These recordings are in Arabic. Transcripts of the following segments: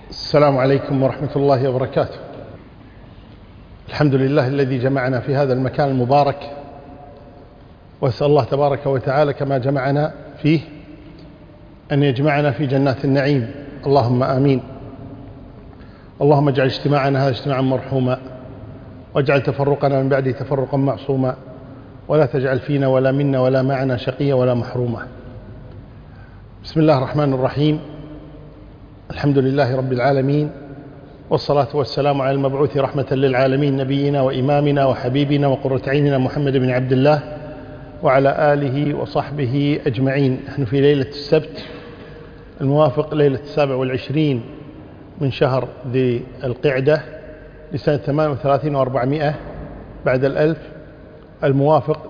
السلام عليكم ورحمة الله وبركاته. الحمد لله الذي جمعنا في هذا المكان المبارك، وأسأل الله تبارك وتعالى كما جمعنا فيه أن يجمعنا في جنات النعيم، اللهم آمين. اللهم اجعل اجتماعنا هذا اجتماعا مرحوما، واجعل تفرقنا من بعده تفرقا معصوما، ولا تجعل فينا ولا منا ولا معنا شقيا ولا محروما. بسم الله الرحمن الرحيم. الحمد لله رب العالمين، والصلاة والسلام على المبعوث رحمة للعالمين، نبينا وإمامنا وحبيبنا وقرة عيننا محمد بن عبد الله وعلى آله وصحبه أجمعين. نحن في ليلة السبت الموافق ليلة 27 من شهر ذي القعدة لسنة 38 و400 بعد الألف، الموافق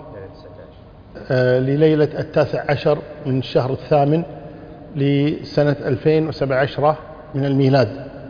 لليلة 19 من الشهر الثامن لسنة 2017 من الميلاد.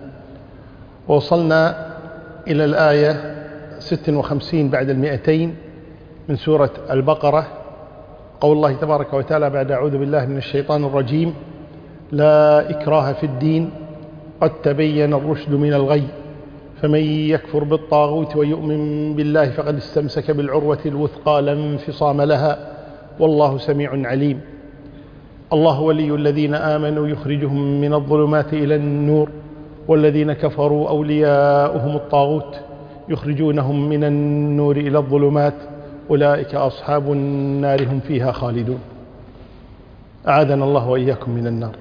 ووصلنا إلى الآية 56 بعد 200 من سورة البقرة، قول الله تبارك وتعالى بعد أعوذ بالله من الشيطان الرجيم: لا إكراه في الدين قد تبين الرشد من الغي فمن يكفر بالطاغوت ويؤمن بالله فقد استمسك بالعروة الوثقى لا انفصام لها والله سميع عليم. الله ولي الذين آمنوا يخرجهم من الظلمات إلى النور والذين كفروا أولياؤهم الطاغوت يخرجونهم من النور إلى الظلمات أولئك أصحاب النار هم فيها خالدون. أعاذنا الله وإياكم من النار.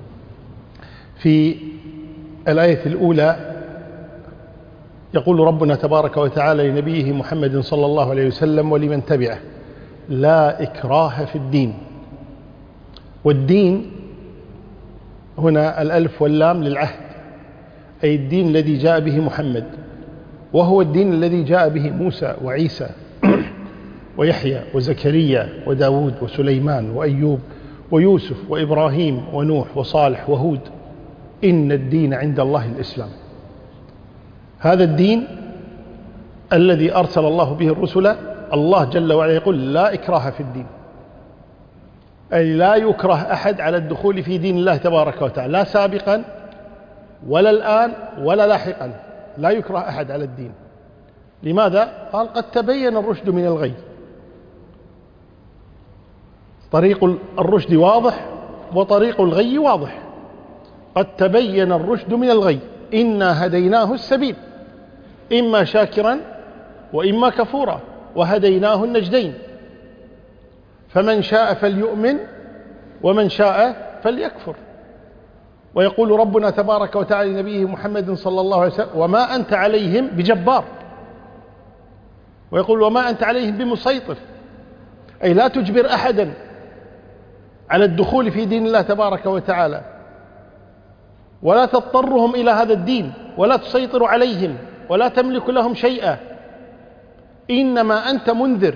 في الآية الأولى يقول ربنا تبارك وتعالى لنبيه محمد صلى الله عليه وسلم ولمن تبعه: لا إكراه في الدين. والدين هنا الألف واللام للعهد، أي الدين الذي جاء به محمد، وهو الدين الذي جاء به موسى وعيسى ويحيى وزكريا وداود وسليمان وأيوب ويوسف وإبراهيم ونوح وصالح وهود. إن الدين عند الله الإسلام. هذا الدين الذي أرسل الله به الرسل. الله جل وعلا يقول: لا إكراه في الدين، أي لا يكره أحد على الدخول في دين الله تبارك وتعالى، لا سابقا ولا الآن ولا لاحقا، لا يكره أحد على الدين. لماذا؟ قال: قد تبين الرشد من الغي. طريق الرشد واضح وطريق الغي واضح. قد تبين الرشد من الغي إنا هديناه السبيل إما شاكرا وإما كفورا وهديناه النجدين فمن شاء فليؤمن ومن شاء فليكفر. ويقول ربنا تبارك وتعالى لنبيه محمد صلى الله عليه وسلم: وما أنت عليهم بجبار. ويقول: وما أنت عليهم بمسيطر، أي لا تجبر أحدا على الدخول في دين الله تبارك وتعالى، ولا تضطرهم إلى هذا الدين، ولا تسيطر عليهم، ولا تملك لهم شيئا، إنما أنت منذر.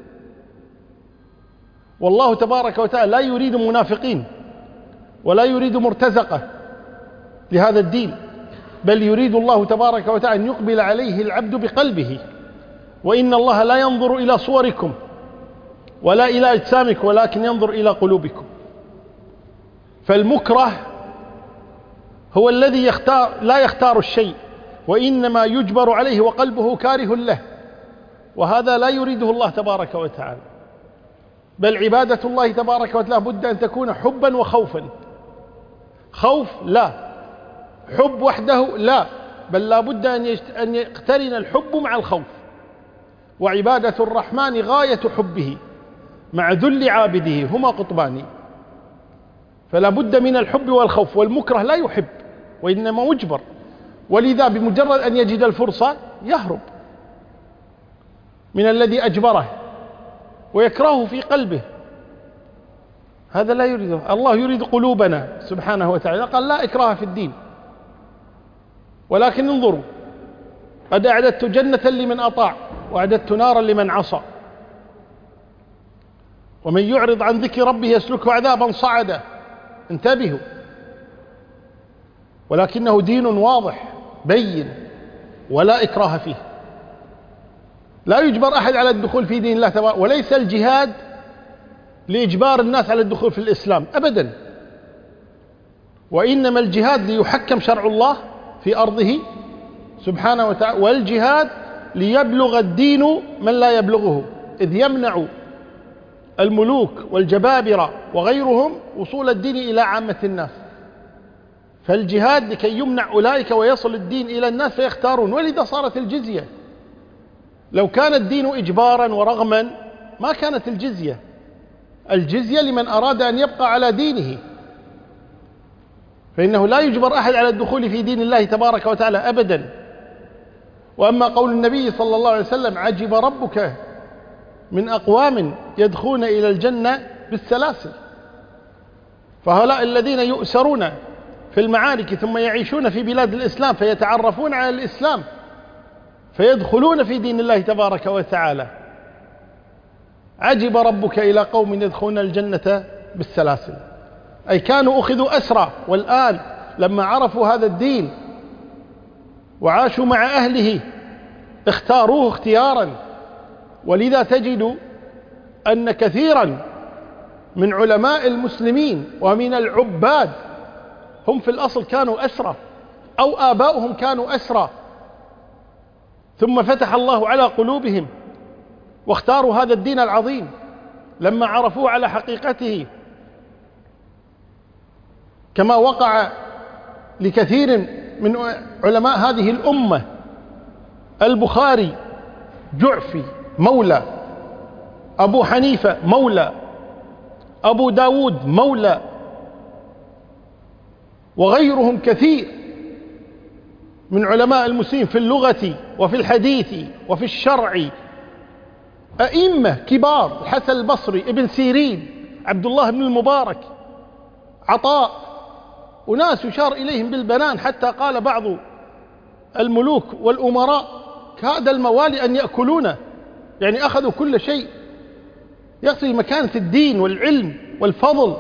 والله تبارك وتعالى لا يريد منافقين ولا يريد مرتزقة لهذا الدين، بل يريد الله تبارك وتعالى أن يقبل عليه العبد بقلبه. وإن الله لا ينظر إلى صوركم ولا إلى أجسامكم ولكن ينظر إلى قلوبكم. فالمكره هو الذي لا يختار الشيء، وإنما يجبر عليه وقلبه كاره له، وهذا لا يريده الله تبارك وتعالى. بل عبادة الله تبارك وتعالى بد أن تكون حبا وخوفا. خوف لا، حب وحده لا، بل لا بد أن يقترن الحب مع الخوف. وعبادة الرحمن غاية حبه مع ذل عابده، هما قطبان. فلا بد من الحب والخوف. والمكره لا يحب وإنما مجبر، ولذا بمجرد أن يجد الفرصة يهرب من الذي أجبره ويكرهه في قلبه. هذا لا يريده الله، يريد قلوبنا سبحانه وتعالى. قال: لا إكراه في الدين، ولكن انظروا: قد أعددت جنة لمن أطاع وأعددت نارا لمن عصى ومن يعرض عن ذكر ربه يسلكه عذابا صعدا. انتبهوا. ولكنه دين واضح بين ولا إكراه فيه. لا يجبر أحد على الدخول في دين الله تبارك، وليس الجهاد لإجبار الناس على الدخول في الإسلام أبدا، وإنما الجهاد ليحكم شرع الله في أرضه سبحانه وتعالى، والجهاد ليبلغ الدين من لا يبلغه، إذ يمنع الملوك والجبابرة وغيرهم وصول الدين إلى عامة الناس. فالجهاد لكي يمنع أولئك ويصل الدين إلى الناس فيختارون، ولذا صارت الجزية. لو كان الدين إجبارا ورغما ما كانت الجزية. الجزية لمن أراد أن يبقى على دينه، فإنه لا يجبر أحد على الدخول في دين الله تبارك وتعالى أبدا. وأما قول النبي صلى الله عليه وسلم: عجب ربك من أقوام يدخلون إلى الجنة بالسلاسل، فهؤلاء الذين يؤسرون في المعارك ثم يعيشون في بلاد الإسلام فيتعرفون على الإسلام فيدخلون في دين الله تبارك وتعالى. عجب ربك إلى قوم يدخلون الجنة بالسلاسل، أي كانوا أخذوا أسرى، والآن لما عرفوا هذا الدين وعاشوا مع أهله اختاروه اختيارا. ولذا تجد أن كثيرا من علماء المسلمين ومن العباد هم في الأصل كانوا أسرى، أو آباؤهم كانوا أسرى، ثم فتح الله على قلوبهم واختاروا هذا الدين العظيم لما عرفوه على حقيقته، كما وقع لكثير من علماء هذه الأمة. البخاري جعفي مولى، أبو حنيفة مولى، أبو داود مولى، وغيرهم كثير من علماء المسلمين في اللغة وفي الحديث وفي الشرع، أئمة كبار: الحسن البصري، ابن سيرين، عبد الله بن المبارك، عطاء، وناس يشار إليهم بالبنان، حتى قال بعض الملوك والأمراء: كاد الموالي أن يأكلونه، يعني أخذوا كل شيء يقصد مكانة الدين والعلم والفضل.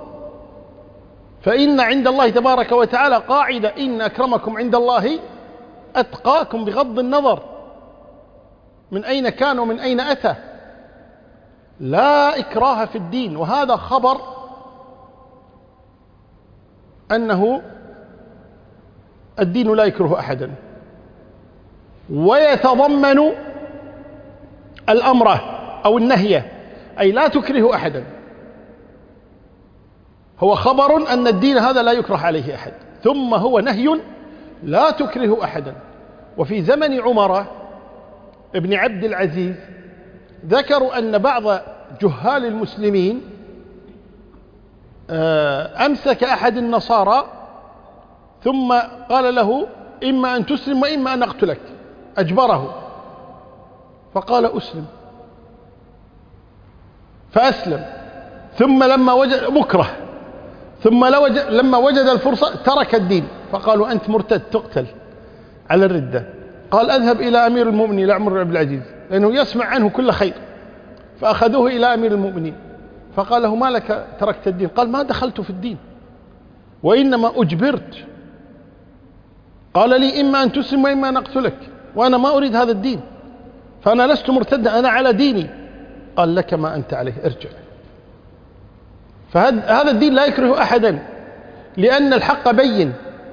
فإن عند الله تبارك وتعالى قاعدة: إن أكرمكم عند الله أتقاكم، بغض النظر من أين كان ومن أين أتى. لا إكراه في الدين. وهذا خبر أنه الدين لا يكره أحدا، ويتضمن الأمر أو النهي، أي لا تكره أحدا. هو خبر أن الدين هذا لا يكره عليه أحد، ثم هو نهي لا تكره أحدا. وفي زمن عمر ابن عبد العزيز ذكروا أن بعض جهال المسلمين أمسك أحد النصارى ثم قال له: إما أن تسلم وإما أن أقتلك، أجبره، فقال: أسلم، فأسلم. ثم لما وجد مكره، ثم لما وجد الفرصة ترك الدين، فقالوا: أنت مرتد تقتل على الردة. قال: أذهب إلى أمير المؤمنين عمر بن عبد العزيز، لأنه يسمع عنه كل خير. فأخذوه إلى أمير المؤمنين، فقال له: ما لك تركت الدين؟ قال: ما دخلت في الدين، وإنما أجبرت. قال لي: إما أن تسلم وإما أن أقتلك، وأنا ما أريد هذا الدين، فأنا لست مرتدا، أنا على ديني. قال: لك ما أنت عليه، ارجع. فهذا الدين لا يكره أحدا، لأن الحق بين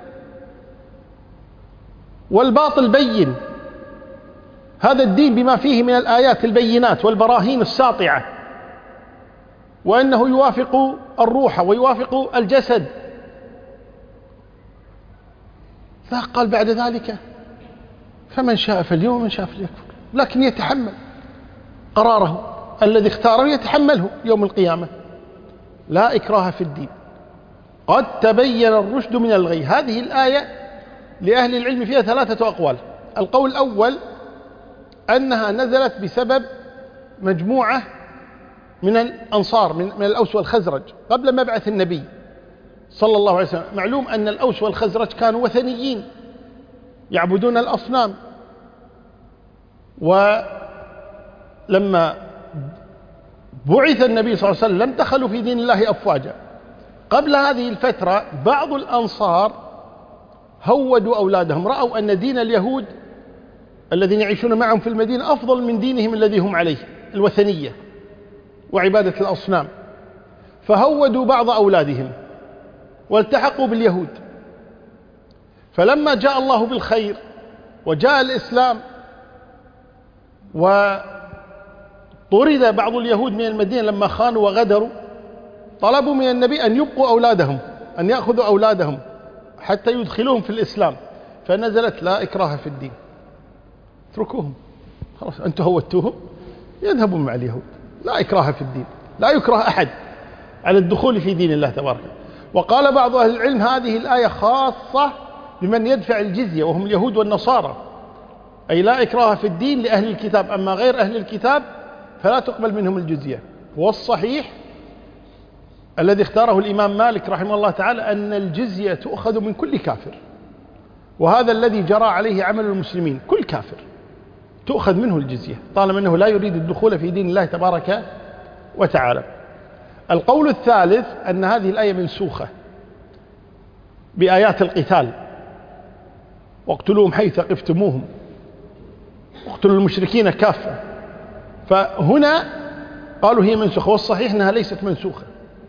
والباطل بين. هذا الدين بما فيه من الآيات البينات والبراهين الساطعة، وأنه يوافق الروح ويوافق الجسد. قال بعد ذلك: فمن شاء فليؤمن ومن شاء فليكفر، لكن يتحمل قراره الذي اختاره، يتحمله يوم القيامة. لا إكراه في الدين، قد تبين الرشد من الغي. هذه الآية لأهل العلم فيها 3 أقوال. القول الأول أنها نزلت بسبب مجموعة من الأنصار من الأوس والخزرج قبل مبعث النبي صلى الله عليه وسلم. معلوم أن الأوس والخزرج كانوا وثنيين يعبدون الأصنام، ولما بعث النبي صلى الله عليه وسلم دخلوا في دين الله أفواجا. قبل هذه الفترة بعض الأنصار هودوا أولادهم، رأوا أن دين اليهود الذين يعيشون معهم في المدينة أفضل من دينهم الذي هم عليه، الوثنية وعبادة الأصنام، فهودوا بعض أولادهم والتحقوا باليهود. فلما جاء الله بالخير وجاء الإسلام وطرد بعض اليهود من المدينة لما خانوا وغدروا، طلبوا من النبي أن يبقوا أولادهم، أن يأخذوا أولادهم حتى يدخلوهم في الإسلام، فنزلت لا إكراه في الدين، اتركوهم خلاص، أنتم هوتوهم يذهبون مع اليهود، لا إكراه في الدين، لا يكره أحد على الدخول في دين الله تبارك. وقال بعض أهل العلم هذه الآية خاصة بمن يدفع الجزية وهم اليهود والنصارى، أي لا إكراه في الدين لأهل الكتاب، أما غير أهل الكتاب فلا تقبل منهم الجزية. والصحيح الذي اختاره الإمام مالك رحمه الله تعالى أن الجزية تؤخذ من كل كافر، وهذا الذي جرى عليه عمل المسلمين، كل كافر تؤخذ منه الجزية طالما أنه لا يريد الدخول في دين الله تبارك وتعالى. القول الثالث أن هذه الآية منسوخة بآيات القتال، واقتلوهم حيث ثقفتموهم واقتلوا المشركين كافة، فهنا قالوا هي منسوخة، والصحيح أنها ليست منسوخة،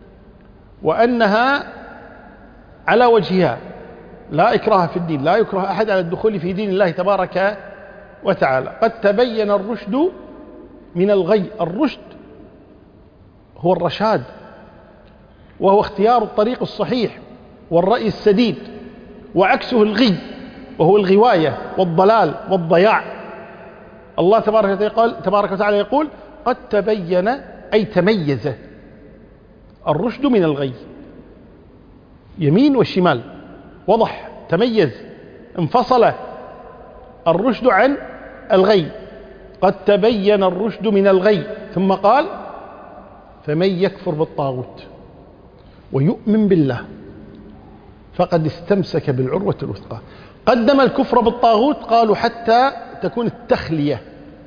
وأنها على وجهها، لا إكراه في الدين، لا يكره أحد على الدخول في دين الله تبارك وتعالى. قد تبين الرشد من الغي، الرشد هو الرشاد، وهو اختيار الطريق الصحيح والرأي السديد، وعكسه الغي وهو الغواية والضلال والضياع. الله تبارك وتعالى يقول قد تبين، أي تميز الرشد من الغي، يمين وشمال وضح، تميز، انفصل الرشد عن الغي، قد تبين الرشد من الغي. ثم قال فمن يكفر بالطاغوت ويؤمن بالله فقد استمسك بالعروة الوثقى. قدم الكفر بالطاغوت، قالوا حتى تكون التخلية،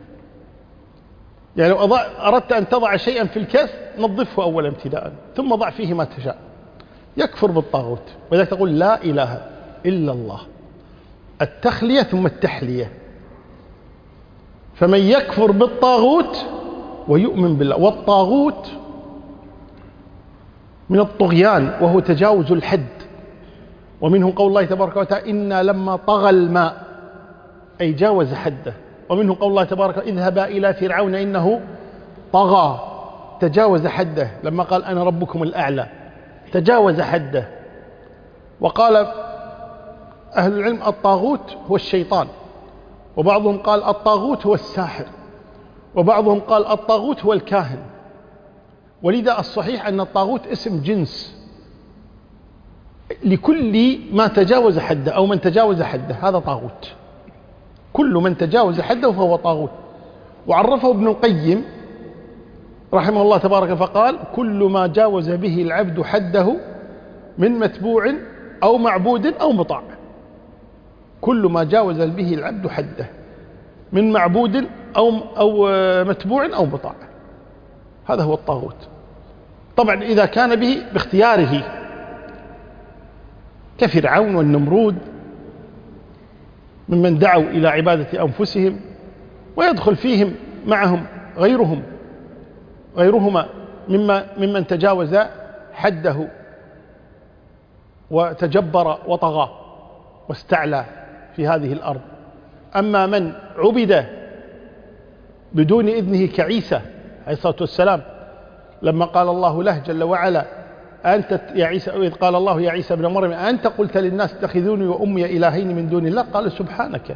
يعني لو أردت أن تضع شيئا في الكاس نظفه أولا ابتداء ثم ضع فيه ما تشاء. يكفر بالطاغوت، ولذلك تقول لا إله إلا الله، التخلية ثم التحلية. فمن يكفر بالطاغوت ويؤمن بالله، والطاغوت من الطغيان وهو تجاوز الحد، ومنه قول الله تبارك وتعالى إنا لما طغى الماء، أي جاوز حده. ومنه قول الله تبارك اذهبا إلى فرعون إنه طغى، تجاوز حده لما قال أنا ربكم الأعلى، تجاوز حده. وقال أهل العلم الطاغوت هو الشيطان، وبعضهم قال الطاغوت هو الساحر، وبعضهم قال الطاغوت هو الكاهن. ولذا الصحيح أن الطاغوت اسم جنس لكل ما تجاوز حده أو من تجاوز حده، هذا طاغوت، كل من تجاوز حده فهو طاغوت. وعرفه ابن القيم رحمه الله تبارك فقال كل ما جاوز به العبد حده من متبوع أو معبود أو مطاع، كل ما جاوز به العبد حده من معبود أو متبوع أو مطاع، هذا هو الطاغوت. طبعا إذا كان به باختياره كفرعون والنمرود ممن دعوا إلى عبادة أنفسهم، ويدخل فيهم معهم غيرهما ممن تجاوز حده وتجبر وطغى واستعلى في هذه الأرض. أما من عبد بدون إذنه كعيسى عليه الصلاة والسلام، لما قال الله له جل وعلا أنت يا عيسى، إذ قال الله يا عيسى ابن مريم أنت قلت للناس اتخذوني وأمي إلهين من دون الله، قال سبحانك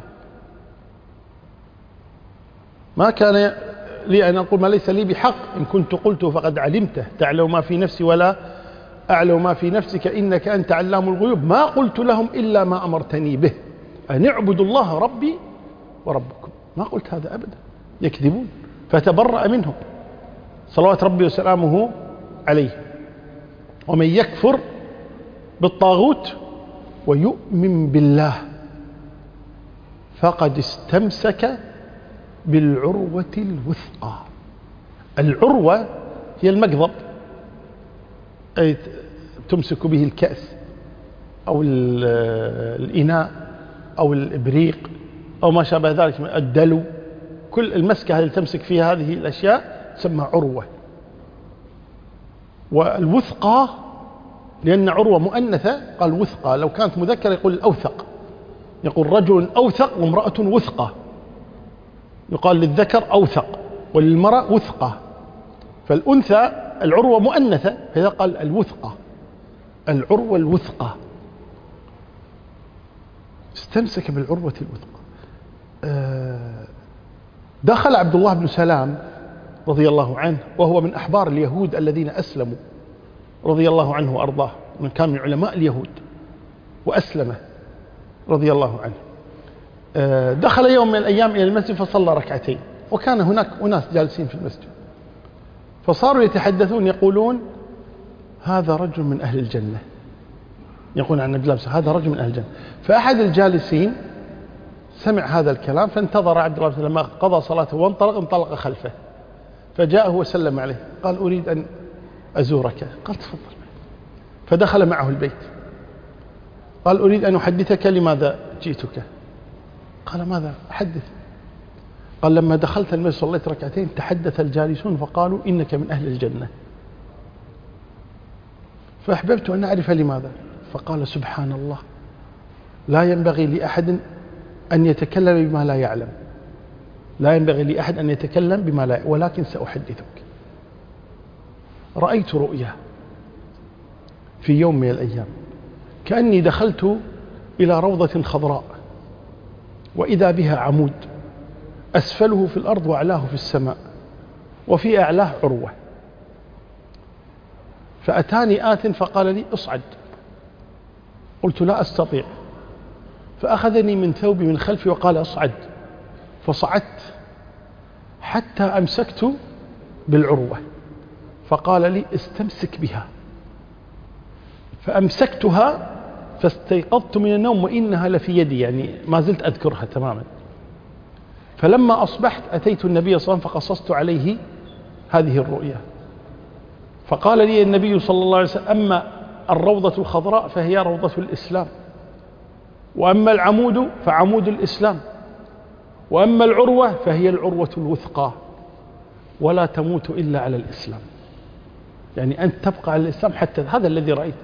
ما كان لي أن أقول ما ليس لي بحق، إن كنت قلته فقد علمته تعلم ما في نفسي ولا أعلم ما في نفسك إنك أنت علام الغيوب، ما قلت لهم إلا ما أمرتني به أن اعبدوا الله ربي وربكم، ما قلت هذا أبدا، يكذبون. فتبرأ منهم صلوات ربي وسلامه عليه. ومن يكفر بالطاغوت ويؤمن بالله فقد استمسك بالعروة الوثقى. العروة هي المقضب، أي تمسك به الكأس أو الإناء أو الإبريق أو ما شابه ذلك من الدلو، كل المسكة اللي تمسك فيها هذه الأشياء تسمى عروة. والوثقى لأن عروة مؤنثة قال وثقة، لو كانت مذكرة يقول الأوثق، يقول رجل أوثق وامرأة وثقة، يقال للذكر أوثق وللمرأة وثقة. فالأنثى العروة مؤنثة، فإذا قال الوثقة، العروة الوثقة، استمسك بالعروة الوثقة. دخل عبد الله بن سلام رضي الله عنه وهو من أحبار اليهود الذين أسلموا رضي الله عنه وأرضاه، من كان من علماء اليهود وأسلم رضي الله عنه. دخل يوم من الأيام إلى المسجد فصلى ركعتين، وكان هناك أناس جالسين في المسجد، فصاروا يتحدثون يقولون هذا رجل من أهل الجنة، يقول عن عبد الله بن سلام هذا رجل من أهل الجنة. فأحد الجالسين سمع هذا الكلام فانتظر عبد الله بن سلام، لما قضى صلاته انطلق خلفه، فجاءه وسلم عليه، قال أريد أن أزورك، قال تفضل. فدخل معه البيت، قال أريد أن أحدثك لماذا جئتك، قال ماذا أحدث، قال لما دخلت المسجد صليت ركعتين تحدث الجالسون فقالوا إنك من أهل الجنة، فأحببت أن أعرف لماذا. فقال سبحان الله، لا ينبغي لأحد أن يتكلم بما لا يعلم، لا ينبغي لأحد أن يتكلم بما لا يعلم، ولكن سأحدثك. رأيت رؤيا في يوم من الأيام كأني دخلت إلى روضة خضراء، وإذا بها عمود أسفله في الأرض وأعلاه في السماء، وفي أعلاه عروة. فأتاني آت فقال لي اصعد، قلت لا أستطيع، فأخذني من ثوبي من خلفي وقال اصعد، فصعدت حتى أمسكت بالعروة، فقال لي استمسك بها، فأمسكتها فاستيقظت من النوم وإنها لفي يدي، يعني ما زلت أذكرها تماما. فلما أصبحت أتيت النبي صلى الله عليه وسلم فقصصت عليه هذه الرؤيا، فقال لي النبي صلى الله عليه وسلم أما الروضة الخضراء فهي روضة الإسلام، وأما العمود فعمود الإسلام، وأما العروة فهي العروة الوثقى، ولا تموت إلا على الإسلام، يعني أنت تبقى على الإسلام حتى هذا الذي رأيت.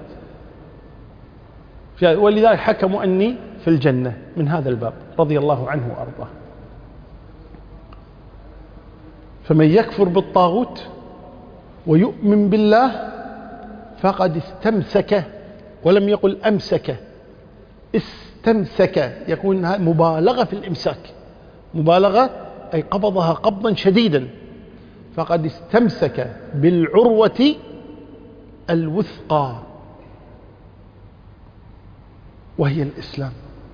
ولذلك حكموا أني في الجنة من هذا الباب رضي الله عنه وأرضاه. فمن يكفر بالطاغوت ويؤمن بالله فقد استمسك، ولم يقل أمسك، استمسك، يكون مبالغة في الإمساك، مبالغة أي قبضها قبضا شديدا، فقد استمسك بالعروة الوثقى وهي الإسلام.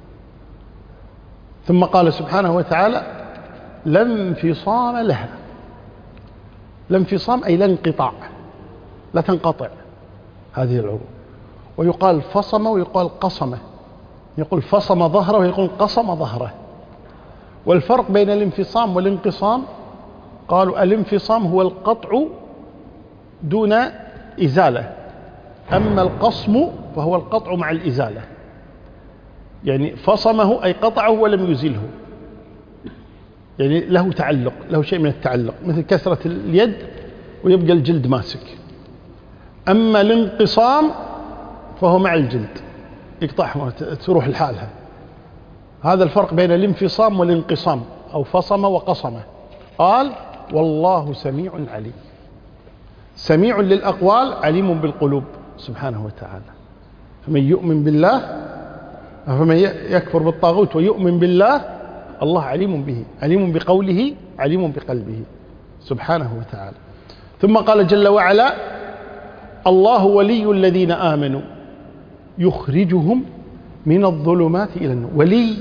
ثم قال سبحانه وتعالى لا انفصام لها، لا انفصام أي لا انقطاع، لا تنقطع هذه العروة. ويقال فصم ويقال قصمة، يقول فصم ظهره ويقول قصم ظهره. والفرق بين الانفصام والانقصام قالوا الانفصام هو القطع دون إزالة، أما القصم فهو القطع مع الإزالة، يعني فصمه أي قطعه ولم يزله، يعني له تعلق، له شيء من التعلق مثل كسرة اليد ويبقى الجلد ماسك. أما الانقصام فهو مع الجلد يقطعها تروح لحالها. هذا الفرق بين الانفصام والانقصام، أو فصم وقصم. قال والله سميع عليم، سميع للأقوال عليم بالقلوب سبحانه وتعالى. فمن يؤمن بالله، فمن يكفر بالطاغوت ويؤمن بالله الله عليم به، عليم بقوله عليم بقلبه سبحانه وتعالى. ثم قال جل وعلا الله ولي الذين آمنوا يخرجهم من الظلمات إلى النور. ولي،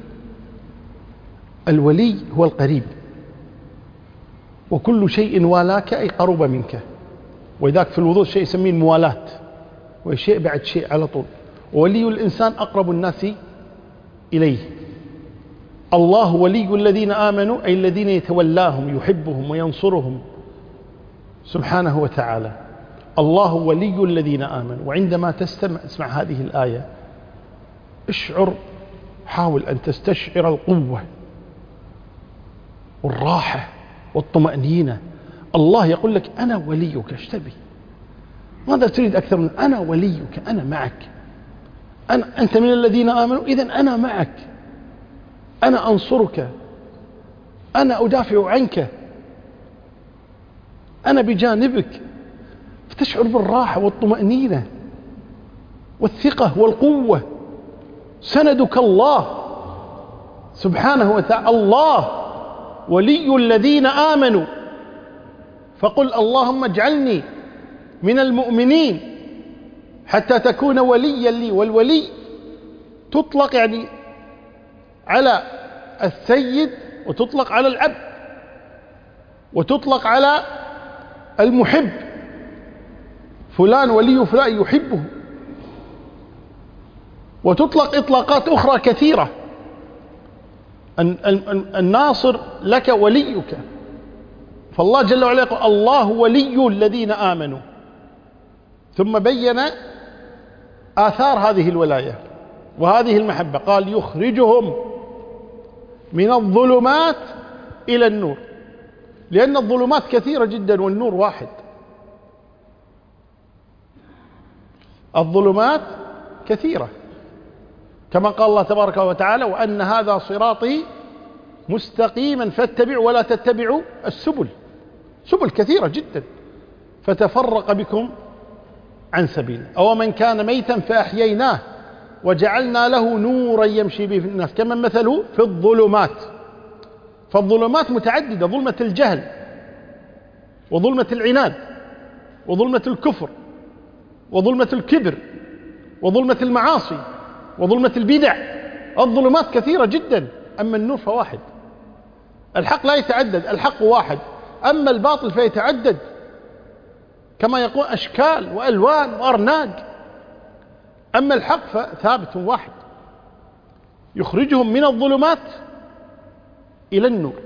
الولي هو القريب، وكل شيء والاك أي قرب منك، وذاك في الوضوء شيء يسميه الموالاة، وشيء بعد شيء على طول. ولي الإنسان أقرب الناس إليه. الله ولي الذين آمنوا أي الذين يتولاهم يحبهم وينصرهم سبحانه وتعالى. الله ولي الذين آمنوا. وعندما تسمع هذه الآية اشعر، حاول أن تستشعر القوة والراحة والطمأنينة. الله يقول لك أنا وليك، ايش تبي؟ ماذا تريد أكثر من أنا وليك، أنا معك، أنت من الذين آمنوا، إذن أنا معك، أنا أنصرك، أنا أدافع عنك، أنا بجانبك. فتشعر بالراحة والطمأنينة والثقة والقوة. سندك الله سبحانه وتعالى، الله ولي الذين آمنوا، فقل اللهم اجعلني من المؤمنين حتى تكون وليا لي. والولي تطلق يعني على السيد، وتطلق على العبد، وتطلق على المحب، فلان ولي فلان يحبه، وتطلق إطلاقات أخرى كثيرة. الناصر لك وليك، فالله جل وعلا يقول الله ولي الذين آمنوا، ثم بين آثار هذه الولاية وهذه المحبة، قال يخرجهم من الظلمات إلى النور، لأن الظلمات كثيرة جدا والنور واحد. الظلمات كثيرة، كما قال الله تبارك وتعالى وأن هذا صراطي مستقيما فاتبعوا ولا تتبعوا السبل. سبل كثيرة جدا فتفرق بكم عن سبيله. أو من كان ميتا فأحييناه وجعلنا له نورا يمشي به في الناس كمن مثله في الظلمات. فالظلمات متعددة، ظلمة الجهل، وظلمة العناد، وظلمة الكفر، وظلمة الكبر، وظلمة المعاصي، وظلمة البدع. الظلمات كثيرة جدا، أما النور فواحد. الحق لا يتعدد، الحق واحد، أما الباطل فيتعدد كما يقول أشكال وألوان وأرناق، أما الحق فثابت واحد. يخرجهم من الظلمات إلى النور.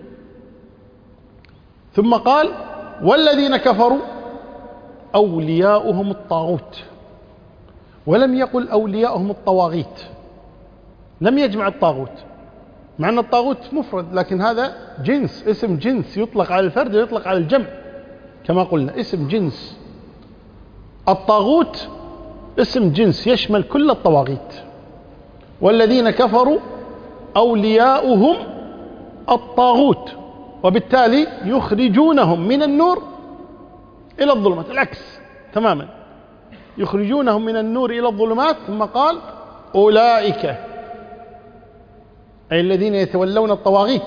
ثم قال والذين كفروا أولياؤهم الطاغوت، ولم يقل أولياؤهم الطواغيت، لم يجمع الطاغوت، مع أن الطاغوت مفرد، لكن هذا جنس، اسم جنس يطلق على الفرد ويطلق على الجمع كما قلنا، اسم جنس. الطاغوت اسم جنس يشمل كل الطواغيت. والذين كفروا أولياؤهم الطاغوت، وبالتالي يخرجونهم من النور إلى الظلمات، العكس تماما، يخرجونهم من النور إلى الظلمات. ثم قال أولئك، أي الذين يتولون الطواغيت،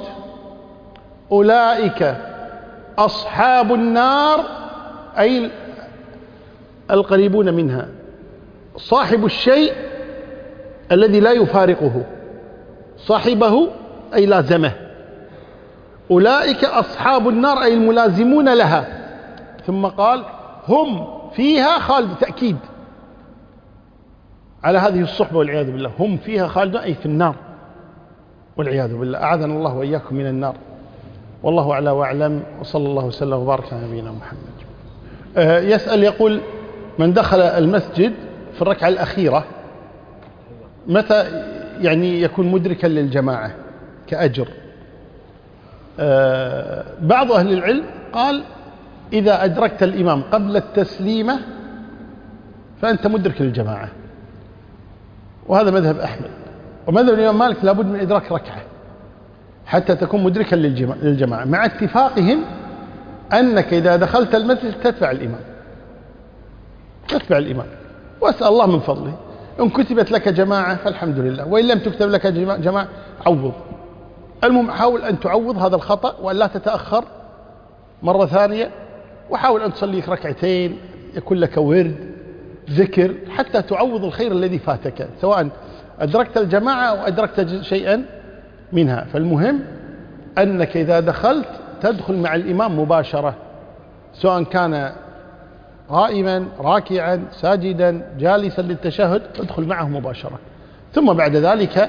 أولئك أصحاب النار، أي القريبون منها، صاحب الشيء الذي لا يفارقه، صاحبه أي لازمه. أولئك أصحاب النار أي الملازمون لها. ثم قال هم فيها خالدون، تأكيد على هذه الصحبة والعياذ بالله. هم فيها خالدون أي في النار والعياذ بالله، أعاذنا الله وإياكم من النار. والله أعلى وأعلم، وصلى الله وسلم وبارك على نبينا محمد. يسأل يقول من دخل المسجد في الركعة الأخيرة متى يعني يكون مدركا للجماعة كأجر؟ بعض أهل العلم قال إذا أدركت الإمام قبل التسليمة فأنت مدرك للجماعة، وهذا مذهب أحمد. ومذهب الإمام مالك لابد من إدراك ركعة حتى تكون مدركا للجماعة، مع اتفاقهم أنك إذا دخلت المسجد تتبع الإمام، تتبع الإمام، وأسأل الله من فضله إن كتبت لك جماعة فالحمد لله، وإن لم تكتب لك جماعة عوض. المهم حاول أن تعوض هذا الخطأ وأن لا تتأخر مرة ثانية، وحاول أن تصلي ركعتين يكون لك ورد ذكر حتى تعوض الخير الذي فاتك، سواء أدركت الجماعة أو أدركت شيئا منها. فالمهم أنك إذا دخلت تدخل مع الإمام مباشرة، سواء كان قائما راكعا ساجدا جالسا للتشهد، تدخل معه مباشرة، ثم بعد ذلك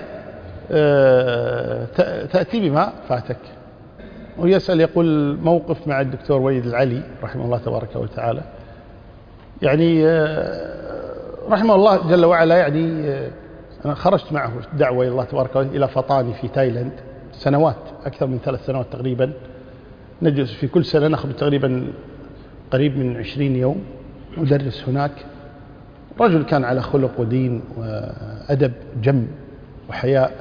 تأتي بما فاتك. ويسأل يقول موقف مع الدكتور وليد العلي رحمه الله تبارك وتعالى، يعني رحمه الله جل وعلا، يعني أنا خرجت معه دعوة إلى الله تبارك وتعالى إلى فطاني في تايلاند سنوات، أكثر من 3 سنوات تقريبا، نجلس في كل سنة نأخذ تقريبا قريب من 20 يوم مدرس هناك، رجل كان على خلق ودين وأدب جم وحياء،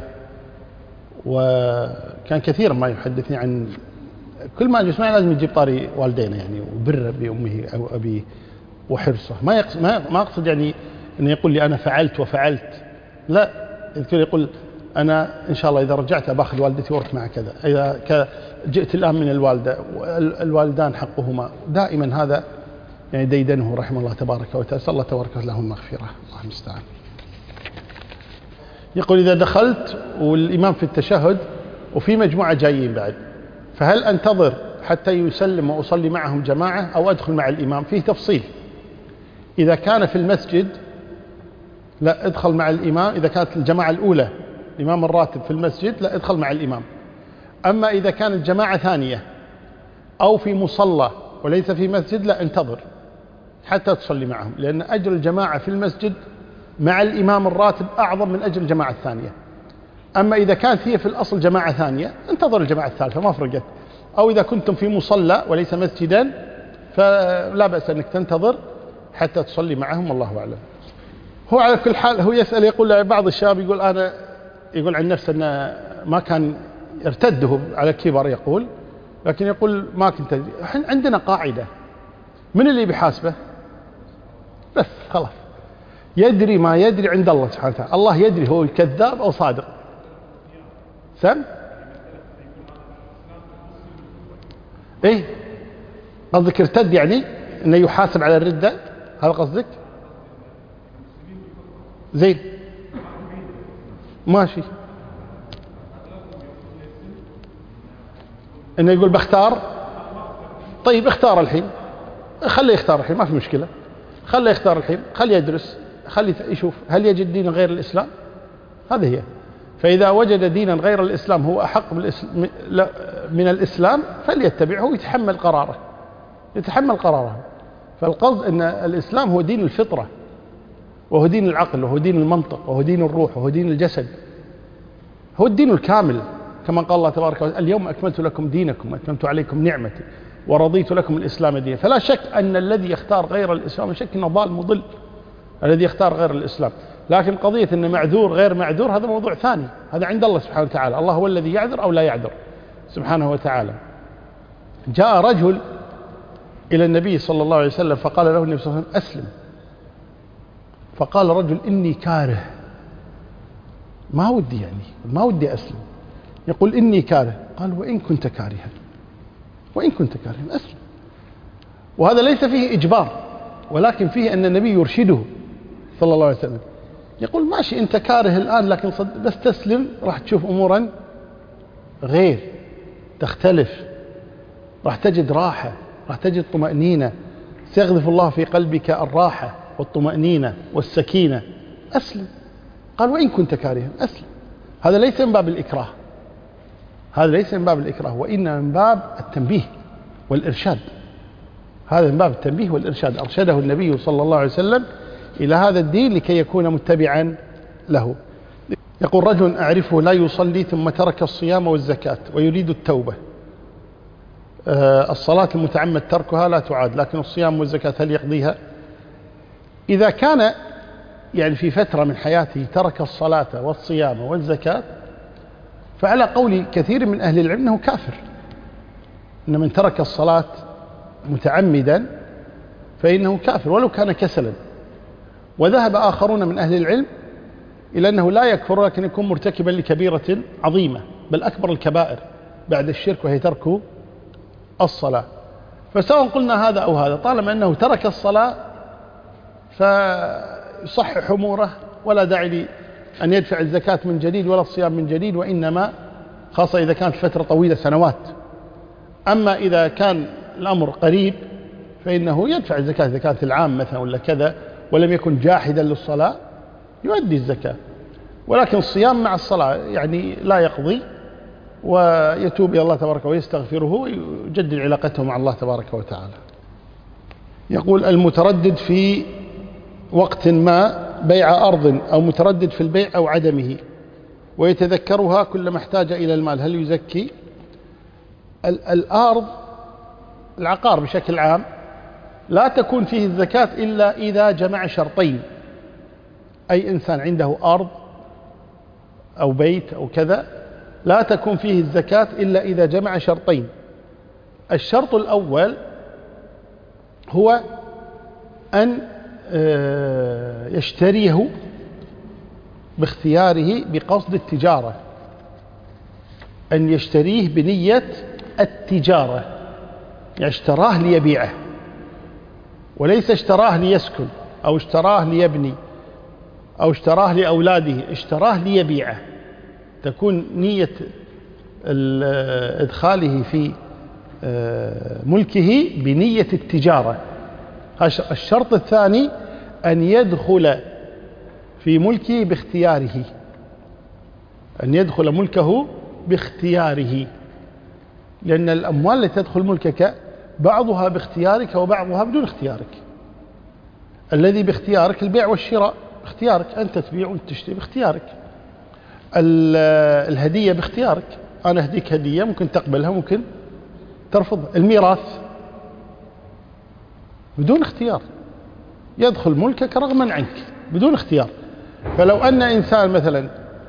وكان كثيرا ما يحدثني عن كل ما يسمع لازم يجيب طاري والدينا يعني، وبره بأمه أو أبيه وحرصه. ما أقصد يعني أنه يقول لي أنا فعلت وفعلت، لا، يقول أنا إن شاء الله إذا رجعت أباخذ والدتي وأروح مع كذا، إذا جئت الآن من الوالدة، الوالدان حقهما دائما هذا يعني ديدنه رحمه الله تبارك وتعالى، الله تبارك له المغفرة، الله المستعان. يقول إذا دخلت والإمام في التشهد وفي مجموعة جايين بعد، فهل أنتظر حتى يسلم وأصلي معهم جماعة أو أدخل مع الإمام؟ فيه تفصيل. إذا كان في المسجد لا ادخل مع الإمام، إذا كانت الجماعة الأولى الإمام الراتب في المسجد لا ادخل مع الإمام. أما إذا كانت جماعة ثانية أو في مصلى وليس في مسجد لا انتظر حتى تصلي معهم، لأن أجر الجماعة في المسجد مع الإمام الراتب أعظم من أجر الجماعة الثانية. أما إذا كانت هي في الأصل جماعة ثانية انتظر الجماعة الثالثة ما فرقت. أو إذا كنتم في مصلى وليس مسجدا فلا بأس أنك تنتظر حتى تصلي معهم، والله أعلم. هو على كل حال هو يسأل، يقول بعض الشباب يقول أنا يقول عن نفسه أنه ما كان ارتده على كبر يقول، لكن يقول ما كنت عندنا قاعدة، من اللي بيحاسبه؟ بس خلاص يدري ما يدري عند الله سبحانه وتعالى، الله يدري هو كذاب أو صادق. سم إيه قصدك ارتد يعني أنه يحاسب على الردة، هذا قصدك؟ زين ماشي، انه يقول بختار. طيب اختار الحين، خليه يختار الحين ما في مشكلة، خليه يختار الحين، خليه يدرس، خليه يشوف هل يجد دينا غير الإسلام. هذه هي. فإذا وجد دينا غير الإسلام هو أحق من الإسلام فليتبعه ويتحمل قراره، يتحمل قراره. فالقصد أن الإسلام هو دين الفطرة، وهو دين العقل، وهو دين المنطق، وهو دين الروح، وهو دين الجسد، هو الدين الكامل، كما قال الله تبارك وتعالى اليوم أكملت لكم دينكم وأتممت عليكم نعمتي ورضيت لكم الإسلام دينا. فلا شك أن الذي يختار غير الإسلام شك أنه ضال مضل، الذي يختار غير الإسلام. لكن قضية أن معذور غير معذور هذا موضوع ثاني، هذا عند الله سبحانه وتعالى، الله هو الذي يعذر أو لا يعذر سبحانه وتعالى. جاء رجل إلى النبي صلى الله عليه وسلم فقال له النبي صلى الله عليه وسلم أسلم، فقال رجل إني كاره، ما ودي يعني ما ودي أسلم، يقول إني كاره. قال وإن كنت كارها، وإن كنت كارها أسلم. وهذا ليس فيه إجبار، ولكن فيه أن النبي يرشده صلى الله عليه وسلم، يقول ماشي أنت كاره الآن لكن بس تسلم راح تشوف أمورا غير تختلف، راح تجد راحة، راح تجد طمأنينة، سيغذف الله في قلبك الراحة والطمأنينة والسكينة، أسلم. قال وإن كنت كارها أسلم. هذا ليس من باب الإكراه، هذا ليس من باب الإكراه، وإنما من باب التنبيه والإرشاد. هذا من باب التنبيه والإرشاد، أرشده النبي صلى الله عليه وسلم إلى هذا الدين لكي يكون متبعا له. يقول رجل أعرفه لا يصلي ثم ترك الصيام والزكاة ويريد التوبة. الصلاة المتعمد تركها لا تعاد، لكن الصيام والزكاة هل يقضيها؟ إذا كان يعني في فترة من حياته ترك الصلاة والصيام والزكاة فعلى قول كثير من أهل العلم أنه كافر، أن من ترك الصلاة متعمدا فإنه كافر ولو كان كسلا. وذهب آخرون من أهل العلم إلى أنه لا يكفر لكن يكون مرتكبا لكبيرة عظيمة، بل أكبر الكبائر بعد الشرك وهي ترك الصلاة. فسواء قلنا هذا أو هذا، طالما أنه ترك الصلاة فيصحح أموره، ولا داعي أن يدفع الزكاة من جديد ولا الصيام من جديد، وإنما خاصة إذا كانت فترة طويلة سنوات. أما إذا كان الأمر قريب فإنه يدفع الزكاة إذا كانت العام مثلا ولا كذا ولم يكن جاحدا للصلاة يؤدي الزكاة. ولكن الصيام مع الصلاة يعني لا يقضي، ويتوب إلى الله تبارك ويستغفره ويجدد علاقته مع الله تبارك وتعالى. يقول المتردد في وقت ما بيع أرض أو متردد في البيع أو عدمه ويتذكرها كلما احتاج إلى المال، هل يزكي؟ الأرض العقار بشكل عام لا تكون فيه الزكاة إلا إذا جمع شرطين. أي إنسان عنده أرض أو بيت أو كذا لا تكون فيه الزكاة إلا إذا جمع شرطين. الشرط الأول هو أن يشتريه باختياره بقصد التجارة، أن يشتريه بنية التجارة، يعني اشتراه ليبيعه وليس اشتراه ليسكن أو اشتراه ليبني أو اشتراه لأولاده، اشتراه ليبيعه، تكون نية إدخاله في ملكه بنية التجارة. الشرط الثاني أن يدخل في ملكه باختياره، أن يدخل ملكه باختياره، لأن الأموال التي تدخل ملكك بعضها باختيارك وبعضها بدون اختيارك. الذي باختيارك البيع والشراء باختيارك، أنت تبيع وأنت تشتري باختيارك. الهدية باختيارك، أنا أهديك هدية ممكن تقبلها ممكن ترفضها. الميراث بدون اختيار، يدخل ملكك رغما عنك بدون اختيار. فلو أن إنسان مثلا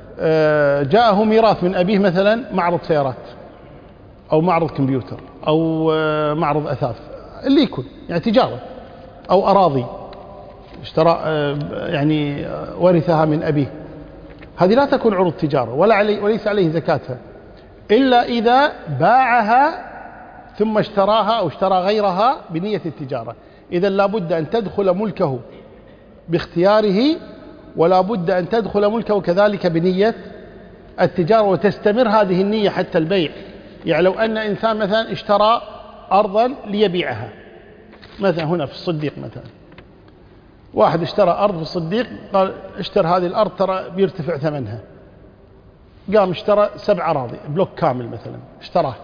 جاءه ميراث من أبيه مثلا معرض سيارات أو معرض كمبيوتر أو معرض أثاث اللي يكون يعني تجارة، أو أراضي اشترى يعني ورثها من أبيه، هذه لا تكون عروض تجارة وليس عليه زكاتها إلا إذا باعها ثم اشتراها أو اشترى غيرها بنية التجارة. إذا لا بد أن تدخل ملكه باختياره ولا بد أن تدخل ملكه كذلك بنية التجارة، وتستمر هذه النية حتى البيع. يعني لو أن إنسان مثلا اشترى أرضا ليبيعها، مثلا هنا في الصديق مثلا واحد اشترى أرض في الصديق، قال اشترى هذه الأرض ترى بيرتفع ثمنها، قام اشترى 7 أراضي بلوك كامل مثلا، اشتراه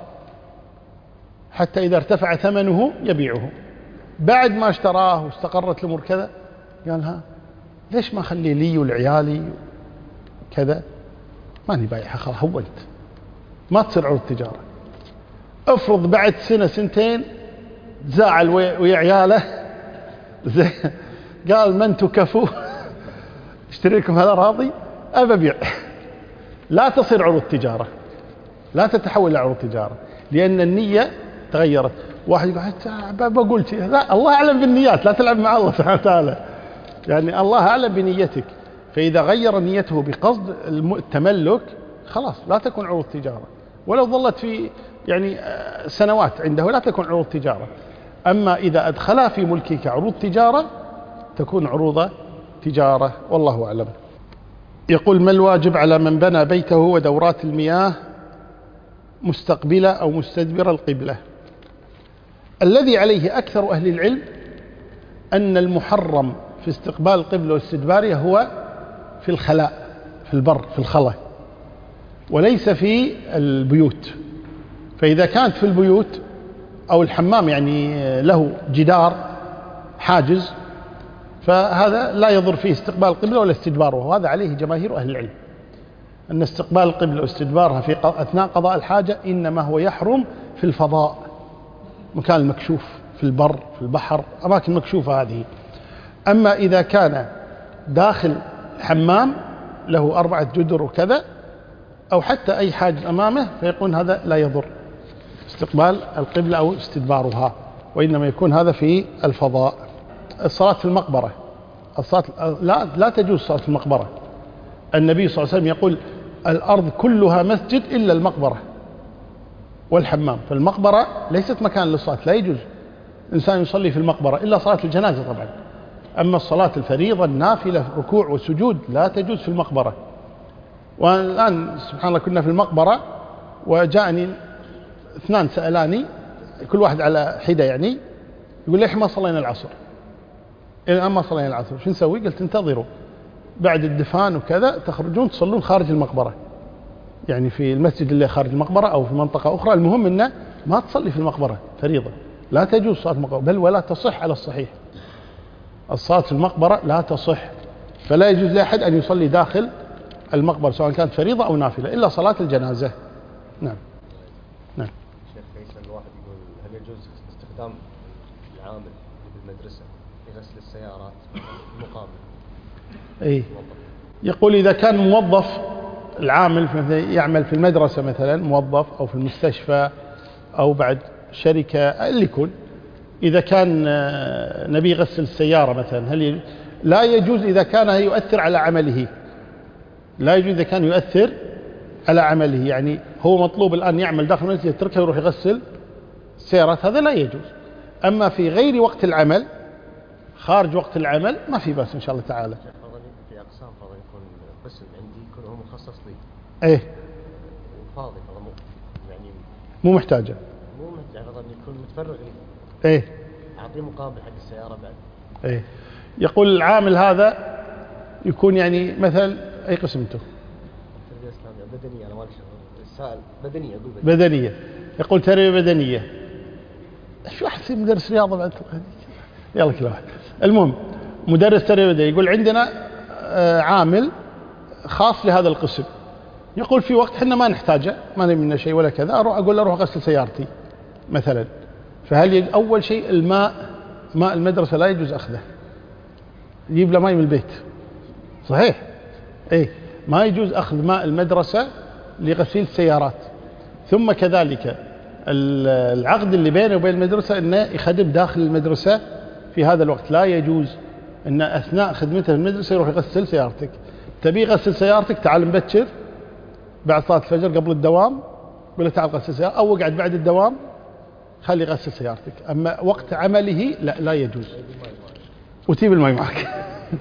حتى إذا ارتفع ثمنه يبيعه. بعد ما اشتراه واستقرت الأمور كذا قال ها ليش ما أخليه لي ولعيالي كذا، ماني بايعها خلاص هونت، ما تصير عروض تجارة. افرض بعد سنة سنتين زعل ويا عياله زي قال من تكفوا اشتري لكم هذا راضي أبى أبيع، لا تصير عروض تجارة، لا تتحول إلى عروض تجارة، لأن النية تغيرت. واحد يقول بقول شيء، لا الله أعلم بالنيات، لا تلعب مع الله سبحانه وتعالى، يعني الله أعلم بنيتك. فإذا غير نيته بقصد التملك خلاص لا تكون عروض تجارة، ولو ظلت في يعني سنوات عنده لا تكون عروض تجارة. أما إذا أدخلها في ملكك عروض تجارة تكون عروض تجارة، والله أعلم. يقول ما الواجب على من بنى بيته ودورات المياه مستقبلة أو مستدبر القبلة؟ الذي عليه أكثر أهل العلم أن المحرم في استقبال القبلة واستدبارها هو في الخلاء، في البر، في الخلا، وليس في البيوت. فإذا كانت في البيوت أو الحمام يعني له جدار حاجز فهذا لا يضر فيه استقبال القبلة ولا استدبارها، وهذا عليه جماهير أهل العلم أن استقبال القبلة واستدبارها في أثناء قضاء الحاجة إنما هو يحرم في الفضاء، مكان المكشوف، في البر، في البحر، أماكن مكشوفة هذه. أما إذا كان داخل حمام له 4 جدر وكذا أو حتى أي حاجز أمامه فيكون هذا لا يضر استقبال القبلة أو استدبارها، وإنما يكون هذا في الفضاء. الصلاة في المقبرة، الصلاة لا تجوز صلاة في المقبرة. النبي صلى الله عليه وسلم يقول الأرض كلها مسجد إلا المقبرة والحمام، فالمقبرة ليست مكان للصلاة، لا يجوز إنسان يصلي في المقبرة إلا صلاة الجنازة طبعا. أما الصلاة الفريضة النافلة ركوع وسجود لا تجوز في المقبرة. والآن سبحان الله كنا في المقبرة وجاءني 2 سألاني كل واحد على حدة، يعني يقول ليش ما صلينا العصر؟ إلى الآن ما صلينا العصر، شو نسوي؟ قلت انتظروا بعد الدفان وكذا تخرجون تصلون خارج المقبرة، يعني في المسجد اللي خارج المقبرة أو في منطقة أخرى، المهم أنه ما تصلي في المقبرة فريضة، لا تجوز صلاة المقبرة، بل ولا تصح على الصحيح. الصلاة في المقبرة لا تصح، فلا يجوز لأحد أن يصلي داخل المقبرة سواء كانت فريضة أو نافلة إلا صلاة الجنازة. نعم. شيخ فيصل، الواحد يقول هل يجوز استخدام العامل مدرسة لغسل السيارات مقابل. إيه، يقول إذا كان موظف العامل يعمل في المدرسة مثلا، موظف أو في المستشفى أو بعد شركة اللي يكون، إذا كان نبي يغسل السيارة مثلا، لا يجوز إذا كان يؤثر على عمله، لا يجوز إذا كان يؤثر على عمله، يعني هو مطلوب الآن يعمل داخل المسجد يتركه ويروح يغسل السيارات، هذا لا يجوز. أما في غير وقت العمل، خارج وقت العمل، ما في بأس إن شاء الله تعالى. في أقسام فرضا يكون قسم عندي يكون هو مخصص لي، إيه، وفاضي فرضا يعني مو محتاجة، فرضا يكون متفرغ لي، إيه، أعطيه مقابل حق السيارة بعد. إيه، يقول العامل هذا يكون يعني مثلا أي قسم أنتم؟ التربية الإسلامية بدنية، أنا ما أدري السائل بدنية، أقول بدنية، يقول تربية بدنية. شو واحد يصير مدرس رياضة بعد؟ يلا كل واحد. المهم مدرس تربية بدنية، يقول عندنا عامل خاص لهذا القسم، يقول في وقت حنا ما نحتاجه، ما نبي منه شيء ولا كذا، أقول له أروح أغسل سيارتي مثلا. فهل أول شيء الماء، ماء المدرسة لا يجوز أخذه، يجيب له ماء من البيت، صحيح؟ إيه، ما يجوز أخذ ماء المدرسة لغسيل السيارات. ثم كذلك العقد اللي بينه وبين المدرسة أنه يخدم داخل المدرسة في هذا الوقت، لا يجوز أن أثناء خدمته في المدرسة يروح يغسل سيارتك. تبي يغسل سيارتك تعال مبكر بعد صلاة الفجر قبل الدوام، ولا تعال غسل سيارتك، أو اقعد بعد الدوام خلي يغسل سيارتك. أما وقت عمله لا يجوز، وتجيب الماء معك.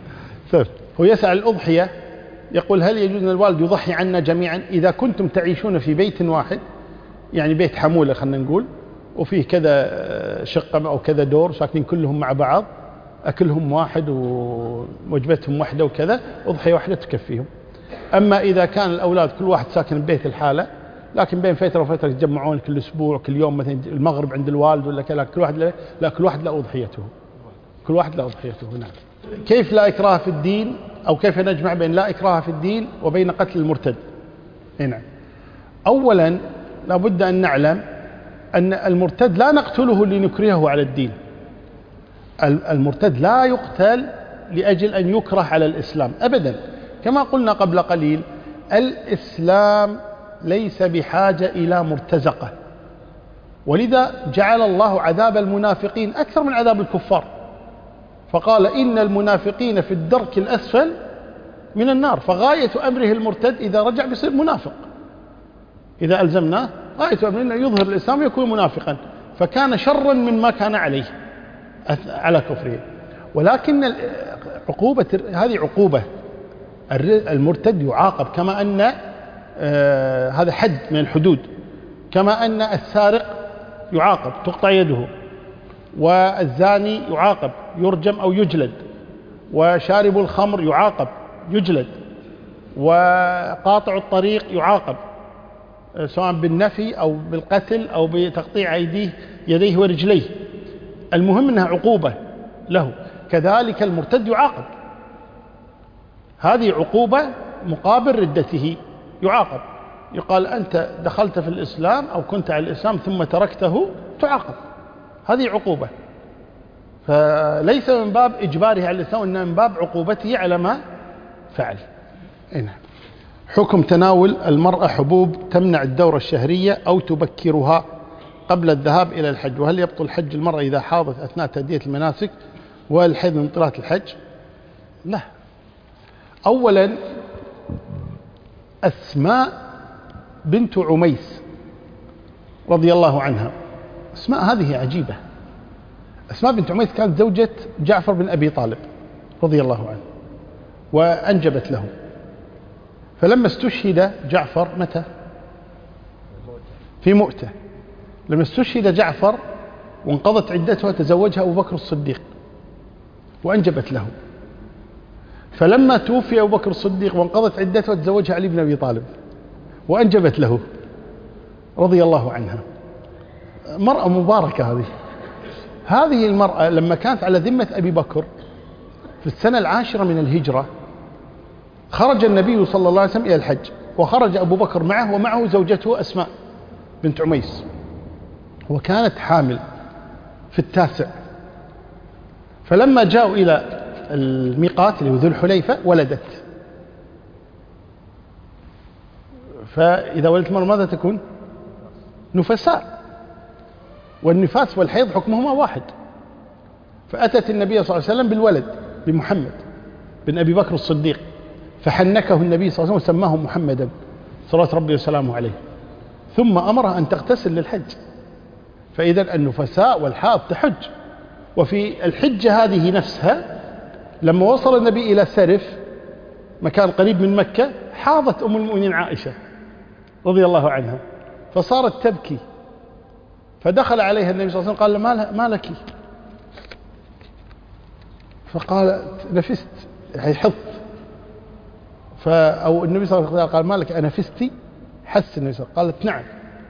هو يسأل الأضحية، يقول هل يجوز أن الوالد يضحي عنا جميعا إذا كنتم تعيشون في بيت واحد، يعني بيت حمولة خلنا نقول، وفيه كذا شقة أو كذا دور ساكنين كلهم مع بعض، أكلهم واحد ووجبتهم واحدة وكذا، أضحية واحدة تكفيهم. أما إذا كان الأولاد كل واحد ساكن ببيت الحالة، لكن بين فترة وفترة يتجمعون كل أسبوع كل يوم مثلا المغرب عند الوالد ولا كذا، كل واحد لا أضحيته، كل واحد لا أضحيته. نعم. كيف لا إكراه في الدين، أو كيف نجمع بين لا إكراه في الدين وبين قتل المرتد؟ نعم. أولا لابد أن نعلم أن المرتد لا نقتله لنكرهه على الدين، المرتد لا يقتل لأجل أن يكره على الإسلام أبدا. كما قلنا قبل قليل، الإسلام ليس بحاجة إلى مرتزقة، ولذا جعل الله عذاب المنافقين أكثر من عذاب الكفار، فقال إن المنافقين في الدرك الأسفل من النار. فغاية أمره المرتد إذا رجع بيصير منافق، إذا ألزمناه غاية أمره أنه يظهر الإسلام ويكون منافقا، فكان شرا مما كان عليه على كفره. ولكن هذه عقوبة، المرتد يعاقب كما أن هذا حد من الحدود، كما أن السارق يعاقب تقطع يده، والزاني يعاقب يرجم أو يجلد، وشارب الخمر يعاقب يجلد، وقاطع الطريق يعاقب سواء بالنفي أو بالقتل أو بتقطيع يديه ورجليه، المهم أنها عقوبة له. كذلك المرتد يعاقب، هذه عقوبة مقابل ردته، يعاقب، يقال أنت دخلت في الإسلام أو كنت على الإسلام ثم تركته تعاقب، هذه عقوبة. فليس من باب إجباره على الإسلام، إنما من باب عقوبته على ما فعل. حكم تناول المرأة حبوب تمنع الدورة الشهرية أو تبكرها قبل الذهاب إلى الحج، وهل يبطل حج المرأة إذا حاضت أثناء تأدية المناسك، والحيض من طلعة الحج؟ لا. أولا أسماء بنت عميس رضي الله عنها، أسماء هذه عجيبة. أسماء بنت عميس كانت زوجة جعفر بن أبي طالب رضي الله عنه، وأنجبت له. فلما استشهد جعفر متى؟ في مؤتة. لما استشهد جعفر وانقضت عدتها تزوجها أبو بكر الصديق وأنجبت له. فلما توفي أبو بكر الصديق وانقضت عدتها تزوجها علي بن أبي طالب وأنجبت له رضي الله عنها. مرأة مباركة هذه المرأة لما كانت على ذمة أبي بكر في السنة 10 من الهجرة، خرج النبي صلى الله عليه وسلم إلى الحج، وخرج أبو بكر معه ومعه زوجته أسماء بنت عميس، وكانت حامل في 9. فلما جاءوا إلى الميقات اللي هو ذو الحليفة ولدت. فإذا ولدت المرأة ماذا تكون؟ نفساء، والنفاس والحيض حكمهما واحد. فأتت النبي صلى الله عليه وسلم بالولد بمحمد بن أبي بكر الصديق، فحنكه النبي صلى الله عليه وسلم وسماه محمدا صلوات ربي وسلامه عليه، ثم أمرها أن تغتسل للحج. فإذا النفساء والحائض تحج. وفي الحجة هذه نفسها لما وصل النبي إلى سرف مكان قريب من مكة حاضت أم المؤمنين عائشة رضي الله عنها، فصارت تبكي، فدخل عليها النبي صلى الله عليه وسلم قال ما لك؟ فقالت نفست، يعني حط. أو النبي صلى الله عليه وسلم قال ما لك أنفستي؟ حس النبي صلى الله عليه وسلم، قالت نعم.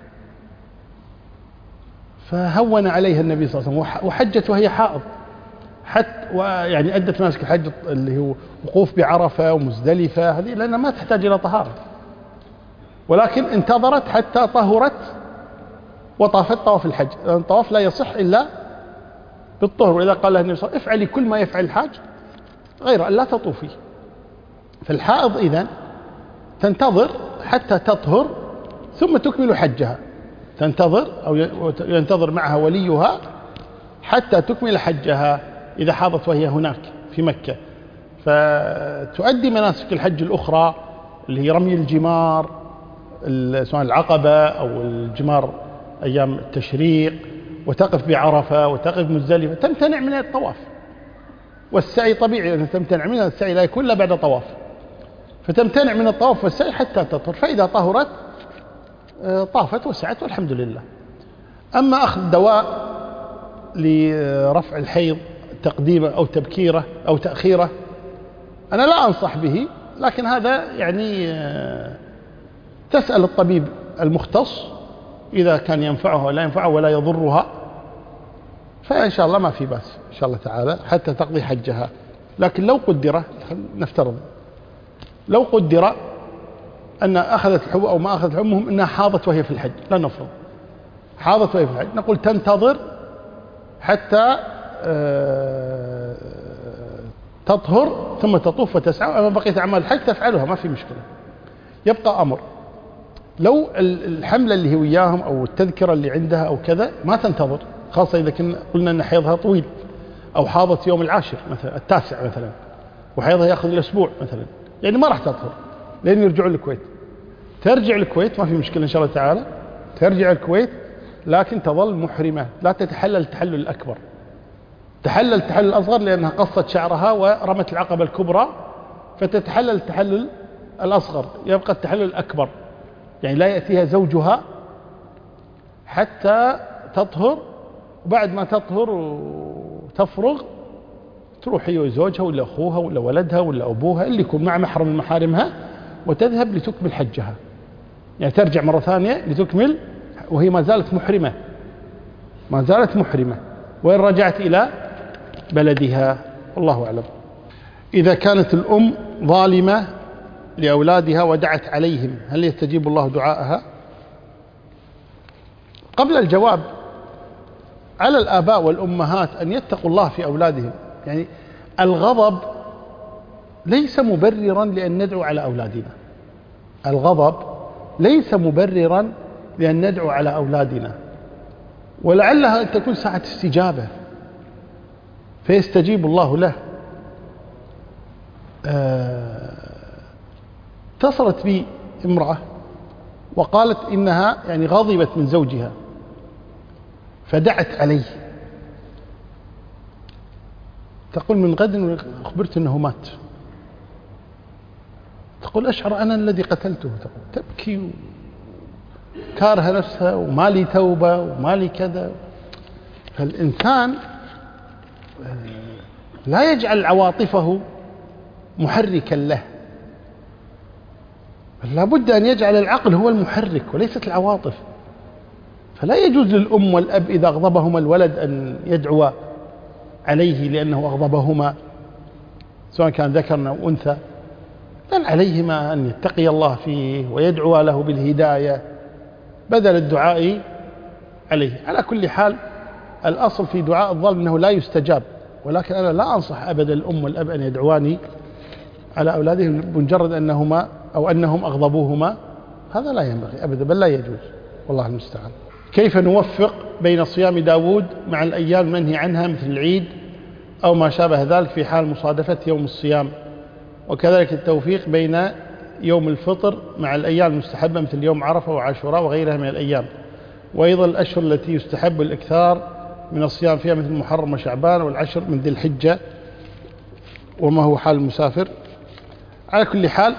فهون عليها النبي صلى الله عليه وسلم وحجت وهي حائض، حتى يعني أدت مناسك الحج اللي هو وقوف بعرفة ومزدلفة، هذه لأنها ما تحتاج إلى طهارة، ولكن انتظرت حتى طهرت وطافت طواف الحج، لأن الطواف لا يصح إلا بالطهر. وإذا قال لها النبي صلى الله عليه وسلم افعلي كل ما يفعل الحاج غير أن لا تطوفي. فالحائض إذن تنتظر حتى تطهر ثم تكمل حجها، تنتظر أو ينتظر معها وليها حتى تكمل حجها إذا حاضت وهي هناك في مكة، فتؤدي مناسك الحج الأخرى اللي هي رمي الجمار سواء العقبة أو الجمار أيام التشريق، وتقف بعرفة وتقف مزدلفة، تمتنع من الطواف والسعي. طبيعي أن تمتنع من السعي، لا يكون إلا بعد طواف، فتمتنع من الطواف والسعي حتى تطهر، فإذا طهرت طافت وسعت والحمد لله. أما أخذ دواء لرفع الحيض تقديمه أو تبكيره أو تأخيره أنا لا أنصح به، لكن هذا يعني تسأل الطبيب المختص إذا كان ينفعها ولا ينفعها ولا يضرها، فإن شاء الله ما في بأس إن شاء الله تعالى حتى تقضي حجها. لكن لو قدر، نفترض لو قدر أن أخذت الحبوب أو ما أخذت الحبوب، المهم أنها حاضت وهي في الحج، لا نفرض حاضت وهي في الحج، نقول تنتظر حتى تطهر ثم تطوف وتسعى، أما بقية أعمال الحج تفعلها ما في مشكلة. يبقى أمر لو الحملة اللي هي وياهم أو التذكرة اللي عندها أو كذا ما تنتظر، خاصة إذا قلنا أن حيضها طويل أو حاضت يوم العاشر مثلا التاسع مثلا وحيضها يأخذ الأسبوع مثلا، يعني ما راح تطهر لين يرجعوا الكويت. ترجع الكويت ما في مشكلة إن شاء الله تعالى، ترجع الكويت لكن تظل محرمة، لا تتحلل التحلل الأكبر، تحلل التحلل الأصغر لأنها قصت شعرها ورمت العقبة الكبرى، فتتحلل التحلل الأصغر، يبقى التحلل الأكبر، يعني لا يأتيها زوجها حتى تطهر، وبعد ما تطهر وتفرغ تروح هي وزوجها ولا أخوها ولا ولدها ولا أبوها اللي يكون مع محرم من محارمها وتذهب لتكمل حجها، يعني ترجع مرة ثانية لتكمل وهي ما زالت محرمة، ما زالت محرمة وإن رجعت إلى بلدها، والله أعلم. إذا كانت الأم ظالمة لأولادها ودعت عليهم هل يستجيب الله دعاءها؟ قبل الجواب، على الآباء والأمهات أن يتقوا الله في أولادهم، يعني الغضب ليس مبررا لأن ندعو على أولادنا، الغضب ليس مبررا لأن ندعو على أولادنا، ولعلها أن تكون ساعة استجابة فيستجيب الله له. اتصلت بي امرأة وقالت إنها يعني غضبت من زوجها فدعت عليه، تقول من غد أخبرت أنه مات، تقول أشعر أنا الذي قتلته، تقول تبكي وكارها نفسها وما لي توبة وما لي كذا. فالإنسان لا يجعل عواطفه محركا له، لا بد أن يجعل العقل هو المحرك وليست العواطف. فلا يجوز للأم والأب إذا أغضبهما الولد أن يدعو عليه لأنه أغضبهما سواء كان ذكرا أو أنثى، بل عليهما أن يتقي الله فيه ويدعو له بالهداية بدل الدعاء عليه. على كل حال الأصل في دعاء الظالم أنه لا يستجاب، ولكن أنا لا أنصح أبدا الأم والأب أن يدعواني على أولادهم بمجرد أنهما أو أنهم أغضبوهما، هذا لا ينبغي أبدا، بل لا يجوز، والله المستعان. كيف نوفق بين صيام داود مع الأيام المنهي عنها مثل العيد أو ما شابه ذلك في حال مصادفة يوم الصيام، وكذلك التوفيق بين يوم الفطر مع الأيام المستحبة مثل يوم عرفة وعاشوراء وغيرها من الأيام، وأيضا الأشهر التي يستحب الإكثار من الصيام فيها مثل محرم وشعبان والعشر من ذي الحجة، وما هو حال المسافر. على كل حال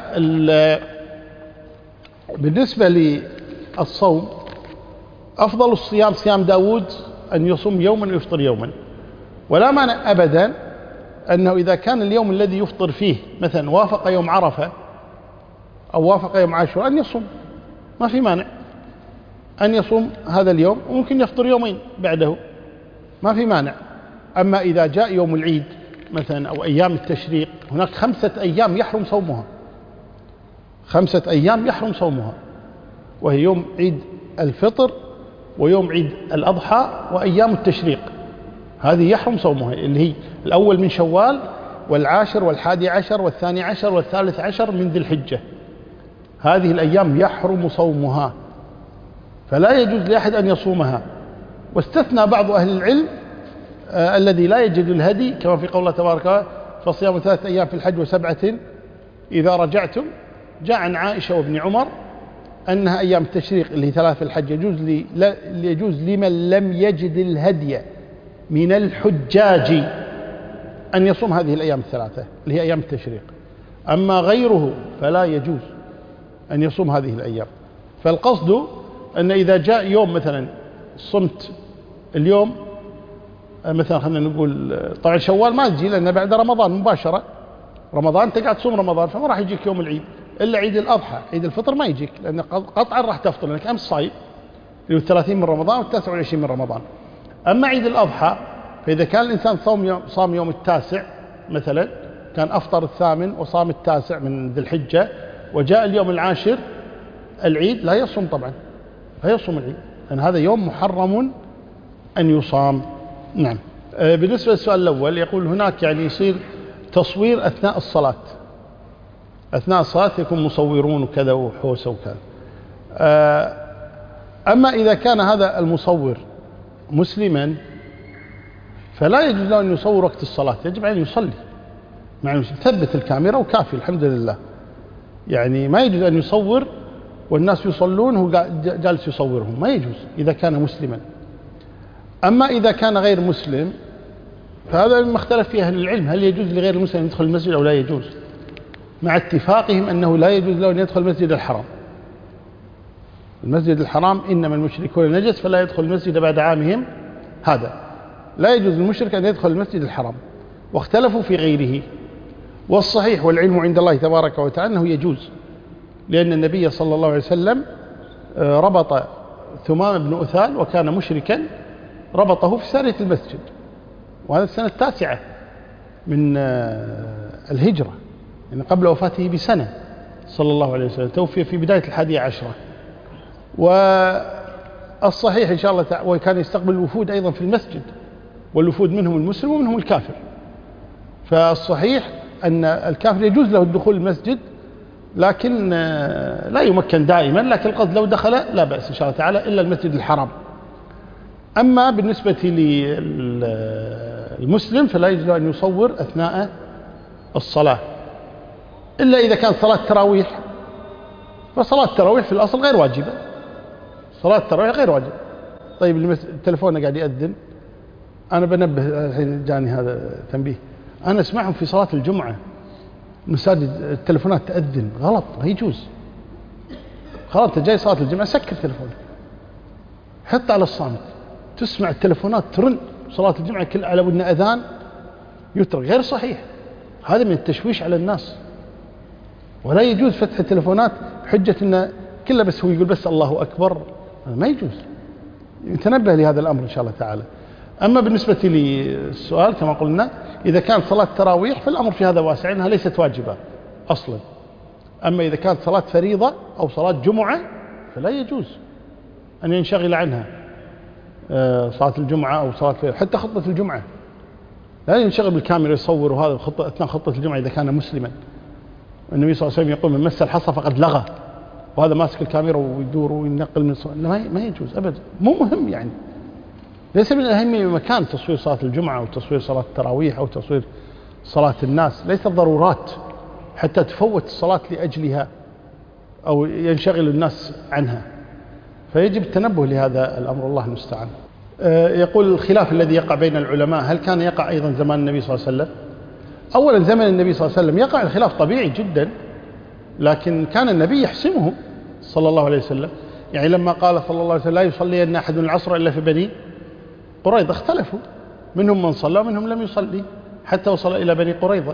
بالنسبة للصوم أفضل الصيام صيام داود أن يصوم يوما ويفطر يوما، ولا مانع أبدا أنه إذا كان اليوم الذي يفطر فيه مثلا وافق يوم عرفة أو وافق يوم عاشوراء أن يصوم، ما في مانع أن يصوم هذا اليوم وممكن يفطر يومين بعده، ما في مانع. أما إذا جاء يوم العيد مثلا أو أيام التشريق، هناك 5 أيام يحرم صومها، 5 أيام يحرم صومها، وهي يوم عيد الفطر ويوم عيد الأضحى وأيام التشريق، هذه يحرم صومها، اللي هي الأول من شوال والعاشر والحادي عشر والثاني عشر والثالث عشر من ذي الحجة، هذه الأيام يحرم صومها، فلا يجوز لأحد أن يصومها. واستثنى بعض أهل العلم الذي لا يجد الهدي، كما في قول الله تبارك وتعالى فصيام 3 أيام في الحج و7 إذا رجعتم. جاء عن عائشة وابن عمر أنها أيام التشريق اللي هي 3 في الحج يجوز لمن لم يجد الهدي من الحجاج أن يصوم هذه الأيام 3 اللي هي أيام التشريق، أما غيره فلا يجوز أن يصوم هذه الأيام. فالقصد أن إذا جاء يوم مثلا صمت اليوم مثلا، خلينا نقول طبعا شوال ما تجي لأنه بعد رمضان مباشرة، رمضان تقعد تصوم رمضان، فما راح يجيك يوم العيد إلا عيد الأضحى، عيد الفطر ما يجيك لأن قطعا راح تفطر لأنك أمس صايم اللي هو 30 من رمضان و29 من رمضان. أما عيد الأضحى فإذا كان الإنسان صام يوم 9 مثلا، كان أفطر 8 وصام 9 من ذي الحجة، وجاء اليوم 10 العيد، لا يصوم طبعا، لا يصوم العيد لأن هذا يوم محرم أن يصام. نعم. بالنسبة للسؤال الأول يقول هناك يعني يصير تصوير أثناء الصلاة، أثناء الصلاة يكون مصورون وكذا وحوسة وكذا. أما إذا كان هذا المصور مسلما فلا يجوز له أن يصور وقت الصلاة، يجب أن يصلي مع المسلم، ثبت الكاميرا وكافي الحمد لله، يعني ما يجوز أن يصور والناس يصلون هو جالس يصورهم، ما يجوز إذا كان مسلما. أما إذا كان غير مسلم فهذا مما اختلف فيه أهل العلم، هل يجوز لغير المسلم أن يدخل المسجد أو لا يجوز، مع اتفاقهم أنه لا يجوز له أن يدخل المسجد الحرام. المسجد الحرام إنما المشركون نجس فلا يدخل المسجد بعد عامهم هذا، لا يجوز للمشرك أن يدخل المسجد الحرام، واختلفوا في غيره. والصحيح والعلم عند الله تبارك وتعالى أنه يجوز، لأن النبي صلى الله عليه وسلم ربط ثمام بن أثال وكان مشركا، ربطه في سارية المسجد، وهذا السنة 9 من الهجرة، يعني قبل وفاته بسنة صلى الله عليه وسلم، توفي في بداية 11. والصحيح إن شاء الله تعالى، وكان يستقبل الوفود أيضا في المسجد، والوفود منهم المسلم ومنهم الكافر، فالصحيح أن الكافر يجوز له الدخول المسجد، لكن لا يمكن دائما، لكن القصد لو دخل لا بأس إن شاء الله تعالى إلا المسجد الحرام. أما بالنسبة للمسلم فلا يجوز له أن يصور أثناء الصلاة، إلا إذا كان صلاة تراويح، فصلاة التراويح في الأصل غير واجبة، صلاة التراويح غير واجبة. طيب التلفون قاعد يأذن، أنا بنبه الحين جاني هذا تنبيه، أنا أسمعهم في صلاة الجمعة مساجد التلفونات تأذن، غلط، ما يجوز. خلاص أنت جاي صلاة الجمعة سكر تلفونك، حط على الصامت، تسمع التلفونات ترن صلاة الجمعة كل على ودن أذان يترك، غير صحيح، هذا من التشويش على الناس، ولا يجوز فتح التلفونات بحجة أنه كله بس هو يقول بس الله أكبر، ما يجوز. نتنبه لهذا الأمر إن شاء الله تعالى. أما بالنسبة للسؤال كما قلنا، إذا كانت صلاة تراويح فالأمر في هذا واسع، إنها ليست واجبة أصلا. أما إذا كانت صلاة فريضة أو صلاة جمعة فلا يجوز أن ينشغل عنها، صلاة الجمعة أو صلاة فريضة، حتى خطبة الجمعة لا ينشغل بالكاميرا يصور، وهذا أثناء خطة الجمعة إذا كان مسلما. النبي صلى الله عليه وسلم يقول من مس الحصى فقد لغى، وهذا ماسك الكاميرا ويدور وينقل من ما يجوز أبدا، مو مهم يعني. ليس من الأهمية مكان تصوير صلاة الجمعة أو تصوير صلاة التراويح أو تصوير صلاة الناس، ليست ضرورات حتى تفوت الصلاة لأجلها أو ينشغل الناس عنها، فيجب التنبه لهذا الأمر، الله المستعان. يقول الخلاف الذي يقع بين العلماء هل كان يقع أيضا زمان النبي صلى الله عليه وسلم؟ أولا زمن النبي صلى الله عليه وسلم يقع الخلاف طبيعي جدا، لكن كان النبي يحسمه صلى الله عليه وسلم. يعني لما قال صلى الله عليه وسلم لا يصلين أحد العصر إلا في بني قريظة، اختلفوا، منهم من صلى ومنهم لم يصلي حتى وصل إلى بني قريظة.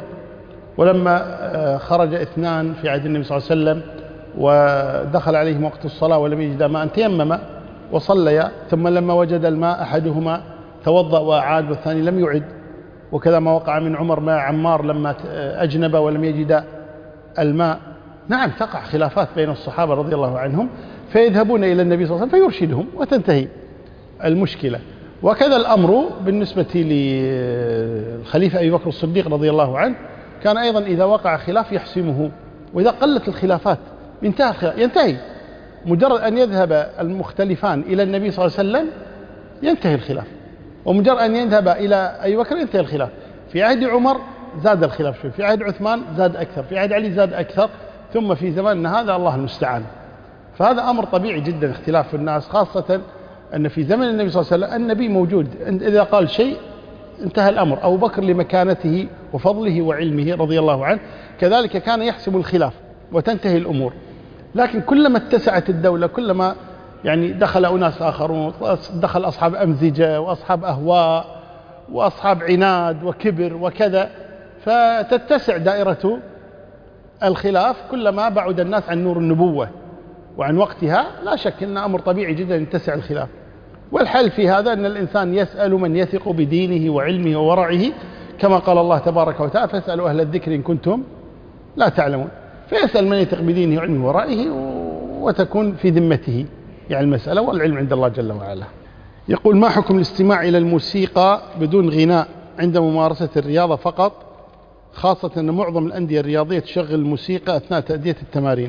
ولما خرج اثنان في عهد النبي صلى الله عليه وسلم ودخل عليهم وقت الصلاة ولم يجد ماء تيمم وصليا، ثم لما وجد الماء أحدهما توضأ وأعاد والثاني لم يعد. وكذا ما وقع من عمر مع عمار لما أجنب ولم يجد الماء. نعم تقع خلافات بين الصحابة رضي الله عنهم، فيذهبون إلى النبي صلى الله عليه وسلم فيرشدهم وتنتهي المشكلة. وكذا الأمر بالنسبة للخليفة أبي بكر الصديق رضي الله عنه، كان أيضا إذا وقع خلاف يحسمه، وإذا قلت الخلافات انتهى الخلاف، ينتهي مجرد أن يذهب المختلفان إلى النبي صلى الله عليه وسلم ينتهي الخلاف، ومجرد أن يذهب إلى أبي بكر ينتهي الخلاف. في عهد عمر زاد الخلاف شوي، في عهد عثمان زاد أكثر، في عهد علي زاد أكثر، ثم في زماننا هذا الله المستعان. فهذا أمر طبيعي جدا اختلاف الناس، خاصة أن في زمن النبي صلى الله عليه وسلم النبي موجود، إذا قال شيء انتهى الأمر. أبو بكر لمكانته وفضله وعلمه رضي الله عنه كذلك كان يحسب الخلاف وتنتهي الأمور. لكن كلما اتسعت الدولة كلما يعني دخل أناس آخرون، دخل أصحاب أمزجة وأصحاب أهواء وأصحاب عناد وكبر وكذا، فتتسع دائرة الخلاف كلما بعد الناس عن نور النبوة وعن وقتها. لا شك أن أمر طبيعي جدا يتسع الخلاف، والحل في هذا أن الإنسان يسأل من يثق بدينه وعلمه وورعه، كما قال الله تبارك وتعالى فاسألوا أهل الذكر إن كنتم لا تعلمون. فيسأل من يثق بدينه وعلمه وورعه وتكون في ذمته يعني المسألة، والعلم عند الله جل وعلا. يقول ما حكم الاستماع إلى الموسيقى بدون غناء عند ممارسة الرياضة فقط، خاصة أن معظم الأندية الرياضية تشغل الموسيقى أثناء تأدية التمارين؟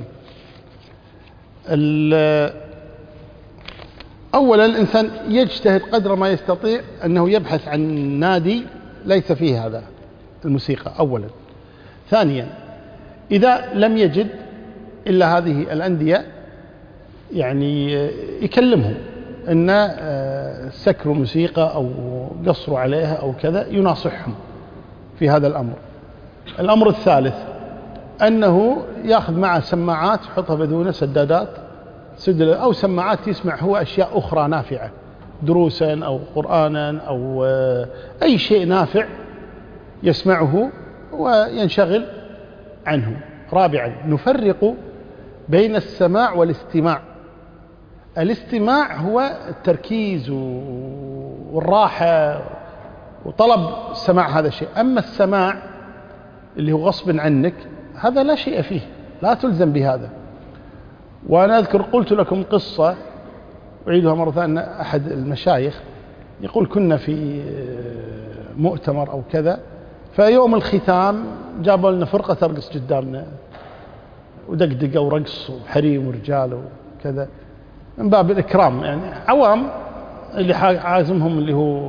أولا الإنسان يجتهد قدر ما يستطيع أنه يبحث عن نادي ليس فيه هذا الموسيقى أولا. ثانيا إذا لم يجد إلا هذه الأندية يعني يكلمهم أن سكروا موسيقى أو قصروا عليها أو كذا، يناصحهم في هذا الأمر. الأمر الثالث أنه يأخذ معه سماعات يحطها بدون سدادات أو سماعات يسمع هو أشياء أخرى نافعة، دروسا أو قرآنا أو أي شيء نافع يسمعه وينشغل عنه. رابعا نفرق بين السماع والاستماع. الاستماع هو التركيز والراحة وطلب سماع هذا الشيء، أما السماع اللي هو غصب عنك هذا لا شيء فيه، لا تلزم بهذا. وأنا أذكر قلت لكم قصة أعيدها مرة ثانية. أحد المشايخ يقول كنا في مؤتمر أو كذا، فيوم الختام جابوا لنا فرقة ترقص قدامنا ودقدقة ورقص وحريم ورجال وكذا من باب الإكرام، يعني عوام اللي عازمهم اللي هو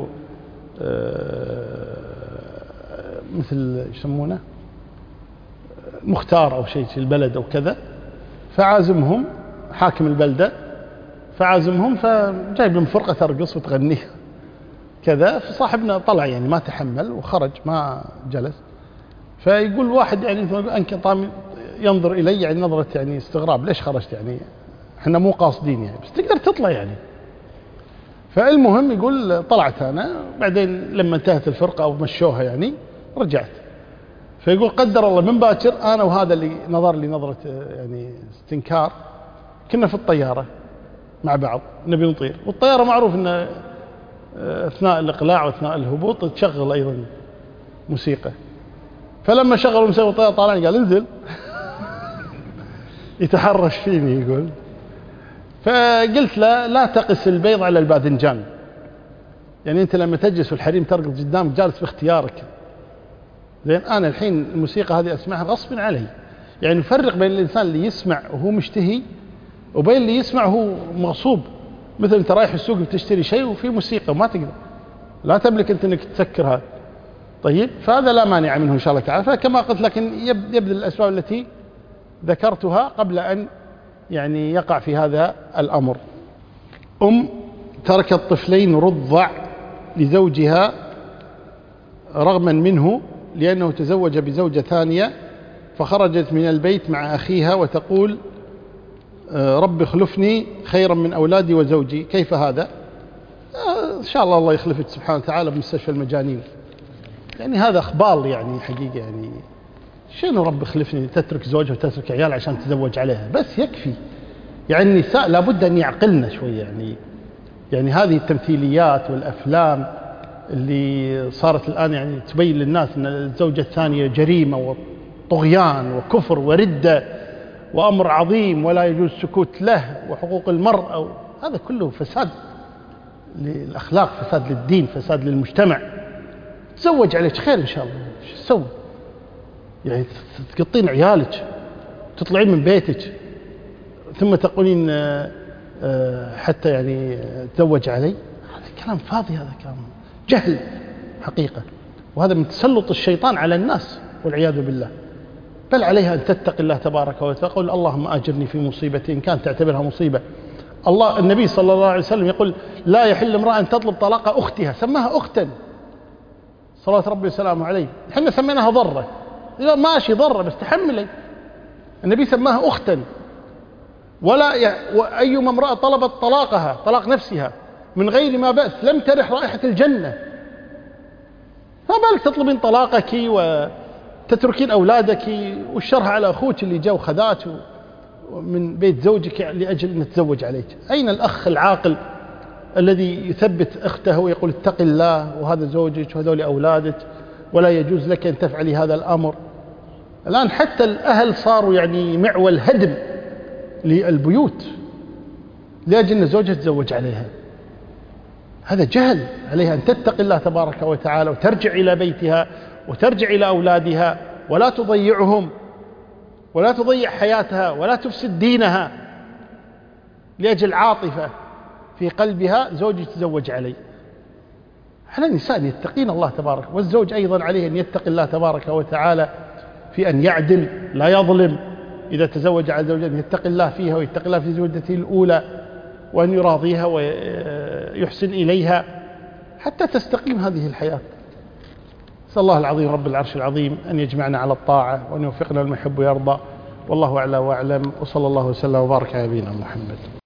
مثل يسمونه مختار أو شيء في البلد أو كذا، فعازمهم حاكم البلدة فعازمهم، فجايب لهم فرقة ترقص وتغني كذا. فصاحبنا طلع يعني ما تحمل وخرج ما جلس. فيقول واحد يعني أنك طام ينظر إلي يعني نظرة يعني استغراب، ليش خرجت يعني احنا مو قاصدين يعني بس تقدر تطلع يعني. فالمهم يقول طلعت أنا، بعدين لما انتهت الفرقة أو مشوها يعني رجعت. فيقول قدر الله من باكر أنا وهذا اللي نظر لي نظرة يعني استنكار كنا في الطيارة مع بعض نبي نطير، والطيارة معروف أن أثناء الإقلاع وأثناء الهبوط تشغل أيضا موسيقى. فلما شغلوا موسيقى الطيارة طالعني قال انزل يتحرش فيني يقول. فقلت له لا تقس البيض على الباذنجان، يعني أنت لما تجلس والحريم ترقص قدامك جالس باختيارك، زين أنا الحين الموسيقى هذه أسمعها غصب علي. يعني نفرق بين الإنسان اللي يسمع وهو مشتهي وبين اللي يسمع وهو مغصوب. مثل أنت رايح السوق بتشتري شيء وفي موسيقى وما تقدر، لا تملك أنت أنك تسكر هذا. طيب فهذا لا مانع منه إن شاء الله تعالى. فكما قلت لك يبذل الأسباب التي ذكرتها قبل أن يعني يقع في هذا الأمر. تركت طفلين رضع لزوجها رغما منه لأنه تزوج بزوجة ثانية، فخرجت من البيت مع أخيها وتقول رب اخلفني خيرا من أولادي وزوجي. كيف هذا؟ إن شاء الله يخلفك سبحانه وتعالى بمستشفى المجانين. يعني هذا أخبار يعني حقيقة. يعني شنو رب اخلفني؟ تترك زوجها وتترك عيال عشان تزوج عليها؟ بس يكفي. يعني النساء لابد أن يعقلن شوية. يعني هذه التمثيليات والأفلام اللي صارت الآن يعني تبين للناس أن الزوجة الثانية جريمة وطغيان وكفر وردة وأمر عظيم ولا يجوز سكوت له وحقوق المرأة، هذا كله فساد للأخلاق، فساد للدين، فساد للمجتمع. تزوج عليك خير إن شاء الله. شو تسوي؟ يعني تقطين عيالك، تطلعين من بيتك، ثم تقولين حتى يعني تزوج علي؟ هذا كلام فاضي، هذا كلام جهل حقيقة، وهذا من تسلط الشيطان على الناس والعياذ بالله. بل عليها أن تتقي الله تبارك وتقول اللهم أجرني في مصيبتي إن كانت تعتبرها مصيبة. النبي صلى الله عليه وسلم يقول لا يحل امرأة أن تطلب طلاق أختها، سماها أختا صلوات ربي وسلامه عليه. احنا سميناها ضرة، ماشي ضرة بس تحملي. النبي سماها أختا. وأيما امرأة طلبت طلاقها، طلاق نفسها من غير ما بأس، لم ترح رائحة الجنة. ما بالك تطلبين طلاقك وتتركين أولادك والشرها على أخوك اللي جاء وخذات من بيت زوجك لأجل أن تزوج عليك؟ أين الأخ العاقل الذي يثبت أخته ويقول اتق الله وهذا زوجك وهذول أولادك ولا يجوز لك أن تفعلي هذا الأمر؟ الآن حتى الأهل صاروا يعني معول هدم للبيوت لأجل أن زوجها تزوج عليها. هذا جهل. عليها أن تتقي الله تبارك وتعالى وترجع إلى بيتها وترجع إلى أولادها ولا تضيعهم ولا تضيع حياتها ولا تفسد دينها لأجل عاطفة في قلبها زوجي تزوج علي. على النساء أن يتقين الله تبارك، والزوج أيضا عليه أن يتقي الله تبارك وتعالى في أن يعدل لا يظلم. إذا تزوج على زوجة أن يتقي الله فيها ويتقي الله في زوجته الأولى وأن يراضيها ويحسن إليها حتى تستقيم هذه الحياة. نسأل الله العظيم رب العرش العظيم أن يجمعنا على الطاعة وأن يوفقنا لما يحب ويرضى. والله أعلى وأعلم، وصلى الله وسلم وبارك على نبينا محمد.